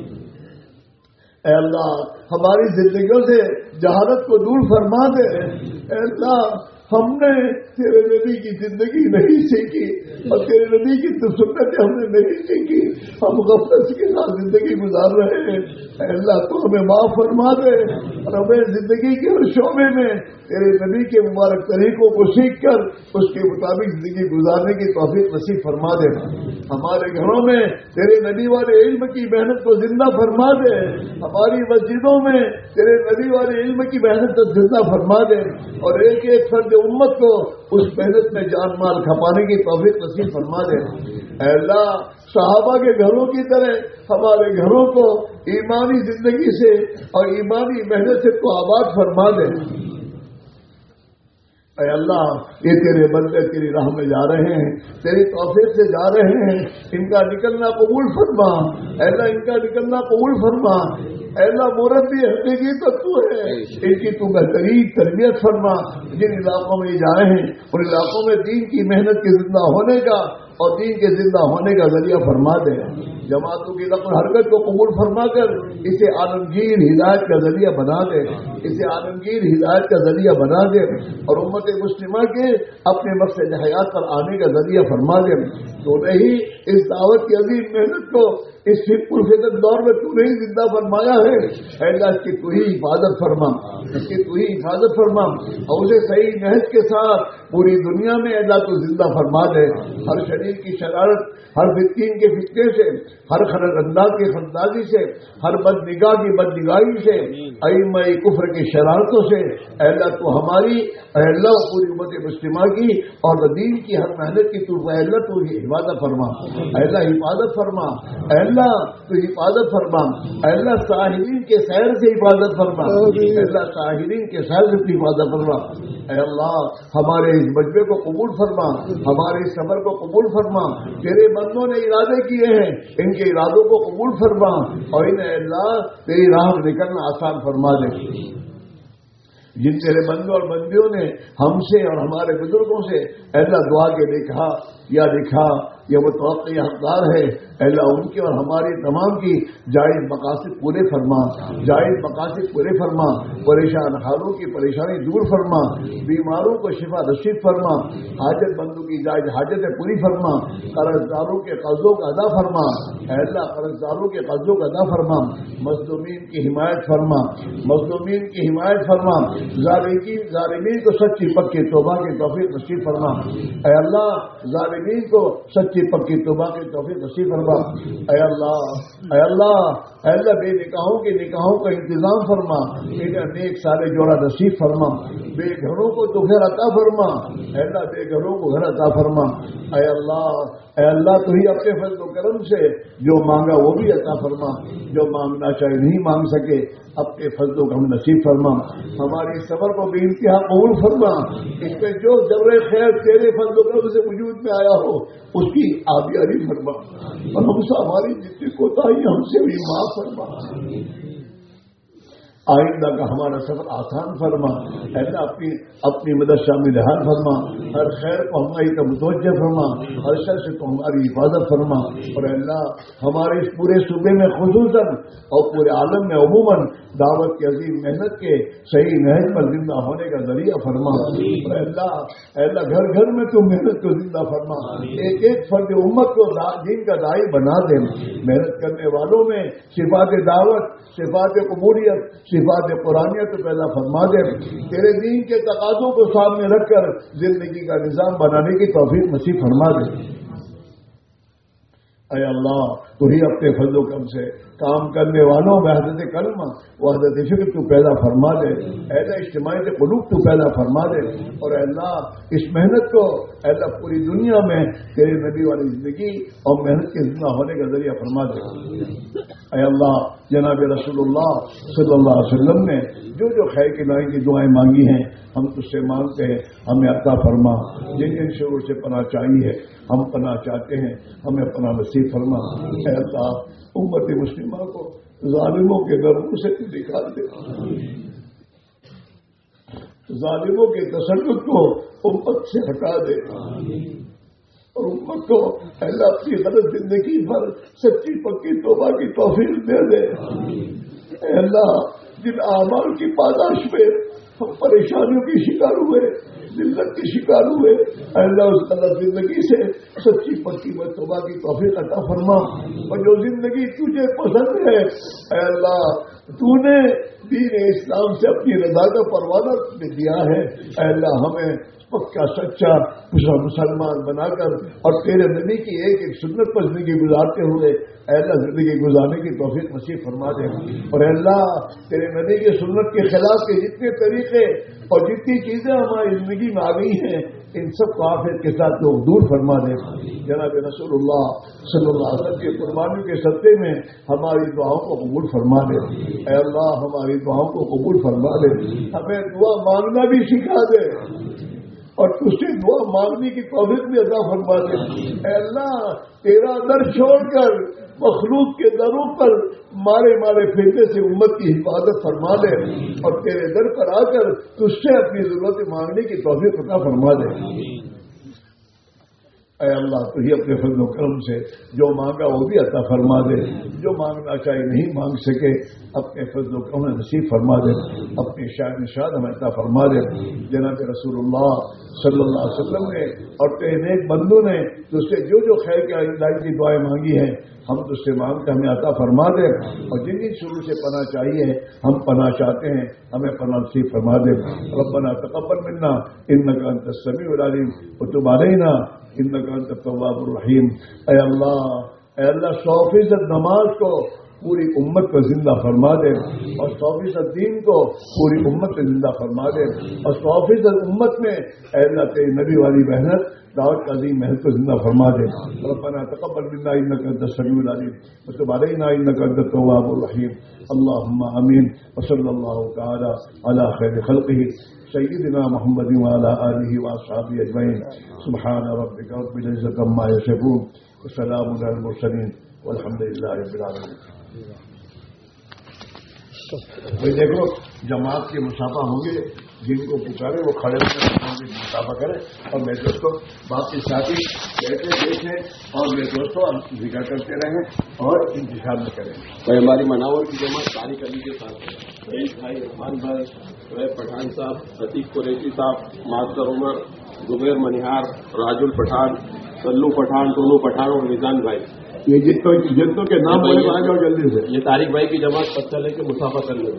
اے اللہ ہماری زندگیوں سے جہالت کو دور فرما دے، اے اللہ ہم نے تیرے نبی کی زندگی نہیں سیکھی اور تیرے نبی کی تو سنتیں ہم نے نہیں سیکھی، ہم غفلت کے ساتھ زندگی گزار رہے ہیں، اے اللہ تو ہمیں معاف فرما دے اور ہمیں زندگی کے ہر شعبے میں تیرے نبی کے مبارک طریقوں کو سیکھ کر اس کے مطابق زندگی گزارنے کی توفیق نصیب فرما دے، ہمارے گھروں میں تیرے نبی والے علم کی محنت کو زندہ فرما دے، ہماری مسجدوں میں تیرے نبی والے علم کی محنت کو زندہ فرما دے، اور ایک ایک فرد امت کو اس محنت میں جان مال کھپانے کی توفیق نصیب فرما دے، اے اللہ صحابہ کے گھروں کی طرح ہمارے گھروں کو ایمانی زندگی سے اور ایمانی محنت سے تو آباد فرما دے، اے اللہ یہ تیرے بندے تیری راہ میں جا رہے ہیں، تیری توفیق سے جا رہے ہیں، ان کا نکلنا قبول فرما، اے اللہ ان کا نکلنا قبول فرما، اے اللہ مربی حقیقی تو تو ہے، ان کی تو بہترین تربیت فرما، جن علاقوں میں جائے ہیں ان علاقوں میں دین کی محنت کے زندہ ہونے کا اور دین کے زندہ ہونے کا ذریعہ فرما دے، جماعتوں کی نقل حرکت کو قبول فرما کر اسے عالمگیر ہدایت کا ذریعہ بنا دے، اسے عالمگیر ہدایت کا ذریعہ بنا دے، اور امت مسلمہ کے اپنے مقصد حیات پر آنے کا ذریعہ فرما دے، تو نہیں اس دعوت کی عظیم محنت کو اس پرفتن دور میں تو نہیں زندہ فرمایا ہے، اے اللہ اس کی تو ہی حفاظت فرما، اس کی تو ہی حفاظت فرما، اور اسے صحیح نہج کے ساتھ پوری دنیا میں اللہ تو زندہ فرما دے، ہر شریر کی شرارت، ہر فتین کے فتنے سے، ہر خرد انداز کی خندازی سے، ہر بد نگاہ کی بد نگاہی سے، ائمہ کفر کی شرارتوں سے، اے اللہ تو ہماری اے اللہ پوری امت مسلمہ کی اور دین کی ہر محنت کی تو اے اللہ تو حفاظت فرما، اے اللہ حفاظت فرما، اے اللہ تو حفاظت فرما، اے اللہ ساحرین کے سیر سے حفاظت فرما، اے اللہ ساحرین کے سیر سے حفاظت فرما، اے اللہ ہمارے اس مجمع کو قبول فرما، ہمارے اس سفر کو قبول فرما، تیرے بندوں نے ارادے کیے ہیں ان کے ارادوں کو قبول فرما، اور انہیں اے اللہ تیری راہ میں نکلنا آسان فرما دے، جن تیرے بندوں اور بندیوں نے ہم سے اور ہمارے بزرگوں سے اے اللہ دعا کے دیکھا یا لکھا یا وہ توقع حقدار ہے، اے اللہ ان کی اور ہماری تمام کی جائز مقاصد پورے فرما، جائز مقاصد پورے فرما، پریشان حالوں کی پریشانی دور فرما، بیماروں کو شفا نصیب فرما، حاجت مندوں کی جائز حاجتیں پوری فرما، قرض داروں کے قرضوں کا ادا فرما، اے اللہ قرض داروں کے قرضوں کا ادا فرما، مظلومین کی حمایت فرما، مظلومین کی حمایت فرما، ظالمین ظالمین کو سچی پکی توبہ کی توفیق نصیب فرما، اے اللہ ظالمین کو سچی سچی پکی توبہ کی توفیق نصیب فرما. اے اللہ اے اللہ اے اللہ بے نکاحوں کے نکاحوں کا انتظام فرما. انہیں نیک سارے جوڑا نصیب فرما. بے گھروں کو تو گھر عطا فرما. اے اللہ بے گھروں کو گھر عطا فرما. اے اللہ اے اللہ تو ہی اپنے فضل و کرم سے جو مانگا وہ بھی عطا فرما. جو مانگنا چاہے نہیں مانگ سکے اپنے فضل و کرم نصیب فرما. ہماری صبر کو بے انتہا قبول فرما. اس میں جو ذرے خیر تیرے فضل و کرم سے وجود میں آیا ہو اس کی آبیاری فرما. اور ہم سے ہماری جتنی کوتاہی ہم سے بھی معاف فرما. آئندہ کا ہمارا سفر آسان فرما. ایسا اپنی اپنی مدد شامل حال فرما. ہر خیر کو ہماری کا متوجہ فرما. ہر شر سے تو ہماری حفاظت فرما. اور اللہ ہمارے اس پورے صوبے میں خصوصاً اور پورے عالم میں عموماً دعوت کی عظیم محنت کے صحیح نہج پر زندہ ہونے کا ذریعہ فرما. اور اللہ اللہ گھر گھر میں تو محنت کو زندہ فرما. ایک ایک فرد امت کو دین کا داعی بنا دے. محنت کرنے والوں میں صفات دعوت صفات قبولیت صفات قرآنیت پیدا فرما دے. تیرے دین کے تقاضوں کو سامنے رکھ کر زندگی کا نظام بنانے کی توفیق نصیب فرما دے. اے اللہ تو ہی اپنے فضل و کرم سے کام کرنے والوں میں حضرت کلمہ وحدت فکر تو پیدا فرما دے. اے اللہ اجتماعی قلوب تو پیدا فرما دے. اور اے اللہ اس محنت کو اے اللہ پوری دنیا میں تیرے نبی والی زندگی اور محنت کے زندہ ہونے کا ذریعہ فرما دے. اے اللہ جناب رسول اللہ صلی اللہ علیہ وسلم نے جو جو خیر کی لائن کی دعائیں مانگی ہیں ہم تجھ سے مانگتے ہیں ہمیں عطا فرما. جن جن شرور سے پناہ چاہیے ہم پناہ چاہتے ہیں ہمیں پناہ نصیب فرما. اے اللہ امت مسلمہ کو ظالموں کے گرموں سے نکال دے. ظالموں کے تسلط کو امت سے ہٹا دے. اور امت کو اللہ اپنی غلط زندگی پر سچی پکی توبہ کی توفیق دے دے. اے اللہ جن اعمال کی پاداش میں ہم پریشانیوں کی شکار ہوئے ذلت کے شکار ہوئے اے اللہ اس غلط زندگی سے سچی پکی و توبہ کی توفیق عطا فرما. اور جو زندگی تجھے پسند ہے اے اللہ تو نے دین اسلام سے اپنی رضا کا پروانہ دیا ہے. اے اللہ ہمیں پکا سچا مسلمان بنا کر اور تیرے نبی کی ایک ایک سنت پر زندگی گزارتے ہوئے اے اللہ زندگی گزارنے کی توفیق نصیب فرما دے. اور اے اللہ تیرے نبی کی سنت کے خلاف کے جتنے طریقے اور جتنی چیزیں ہماری زندگی میں آ گئی ہیں ان سب کو آفت کے ساتھ لوگ دور فرما دے. جناب رسول اللہ صلی اللہ علیہ وسلم کی قربانیوں کے صدقے میں ہماری دعاؤں کو قبول فرما دے. اے اللہ ہماری دعاؤں کو قبول فرما دے. ہمیں دعا مانگنا بھی سکھا دے اور تجھ سے دعا مانگنے کی توفیق بھی عطا فرما دے. اے اللہ تیرا در چھوڑ کر مخلوق کے دروں پر مارے مارے پھرنے سے امت کی حفاظت فرما دے اور تیرے در پر آ کر تجھ سے اپنی ضرورت مانگنے کی توفیق عطا فرما دے. اے اللہ تو ہی اپنے فضل و کرم سے جو مانگا وہ بھی عطا فرما دے. جو مانگنا چاہے نہیں مانگ سکے اپنے فضل و کرم نصیب فرما دے. اپنی شاہ نشاد ہمیں عطا فرما دے. جناب رسول اللہ صلی اللہ علیہ وسلم نے اور تیرے نیک بندوں نے تجھ سے جو جو خیر کے لائی کی دعائیں مانگی ہیں ہم تجھ سے مانگتے ہمیں عطا فرما دے. اور جن جن شروع سے پناہ چاہیے ہم پناہ چاہتے ہیں ہمیں پناہ نصیب فرما دے. ربنا تقبل منا انک انت السمیع العلیم وتب علینا انک انت التواب الرحیم. اے اللہ اے اللہ سو فیصد نماز کو پوری امت کو زندہ فرما دے اور سو فیصد دین کو پوری امت کو زندہ فرما دے اور سو فیصد امت میں اے اللہ تیری نبی والی محنت دعوت کا عظیم محنت کو زندہ فرما دے. ربنا تقبل منا انک انت السمیع العلیم وتب علینا انک انت التواب الرحیم. اللهم آمین وصلی اللہ تعالی علی خیر خلقہ سیدنا محمد وعلى آلہ واصحابہ اجمعین. سبحان ربک رب العزۃ عما یصفون وسلام علی المرسلین والحمد للہ رب العالمین. بھائی دیکھو جماعت کے مسافہ ہوں گے جن کو پکارے وہ کھڑے ہو کر مسافہ کریں اور میرے دوستوں باقی ساتھی بیٹھے دیکھیں اور میرے دوستوں ذکر کرتے رہیں اور انتظار میں کریں. بھائی ہماری مناور کی جماعت طارق علی کے ساتھ رئیس بھائی رحمان بھائی شعیب پٹھان صاحب عتیق قریشی صاحب ماسٹر عمر زبیر منہار راجل پٹھان سلو پٹھان ٹولو پٹھان اور میزان بھائی یہ جتوں جتوں کے نام بولے آ جاؤ جلدی سے. یہ طارق بھائی کی جماعت پتہ لے کے مسافہ کر لیں.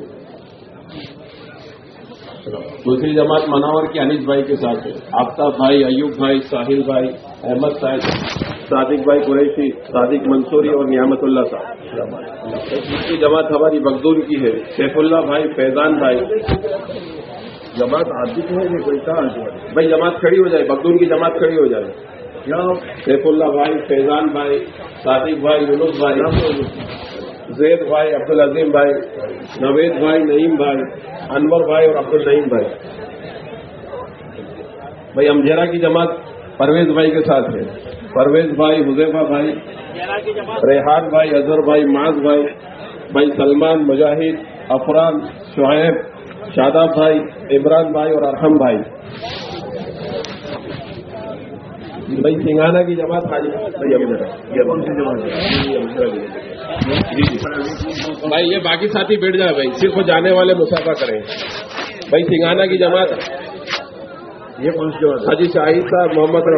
دوسری جماعت مناور کے انیس بھائی کے ساتھ ہے. آفتاب بھائی ایوب بھائی ساحل بھائی احمد صاحب صادق بھائی قریشی، صادق منصوری اور نعمت اللہ صاحب. جس کی جماعت ہماری بغدون کی ہے سیف اللہ بھائی، فیضان بھائی. جماعت آدھی ہے نہیں کوئی کہاں بھائی جماعت کھڑی ہو جائے، بغدون کی جماعت کھڑی ہو جائے. سیف اللہ بھائی، فیضان بھائی، صادق بھائی، یونس بھائی، زید بھائی، عبدالعظیم بھائی، نوید بھائی، نعیم بھائی، انور بھائی اور عبدالنعیم بھائی. بھائی امجیرا کی جماعت پرویز بھائی کے ساتھ ہے. پرویز بھائی، حذیفہ بھائی، ریحان بھائی، اظہر بھائی، معاذ بھائی، بھائی سلمان، مجاہد، افران، شعیب، شاداب بھائی، عمران بھائی اور ارحم بھائی. بھائی سنگھانا کی جماعت حاجی بھائی یہ باقی ساتھی بیٹھ جائے بھائی، صرف جانے والے مسافہ کریں. بھائی سنگھانا کی جماعت یہ حاجی شاہد صاحب، محمد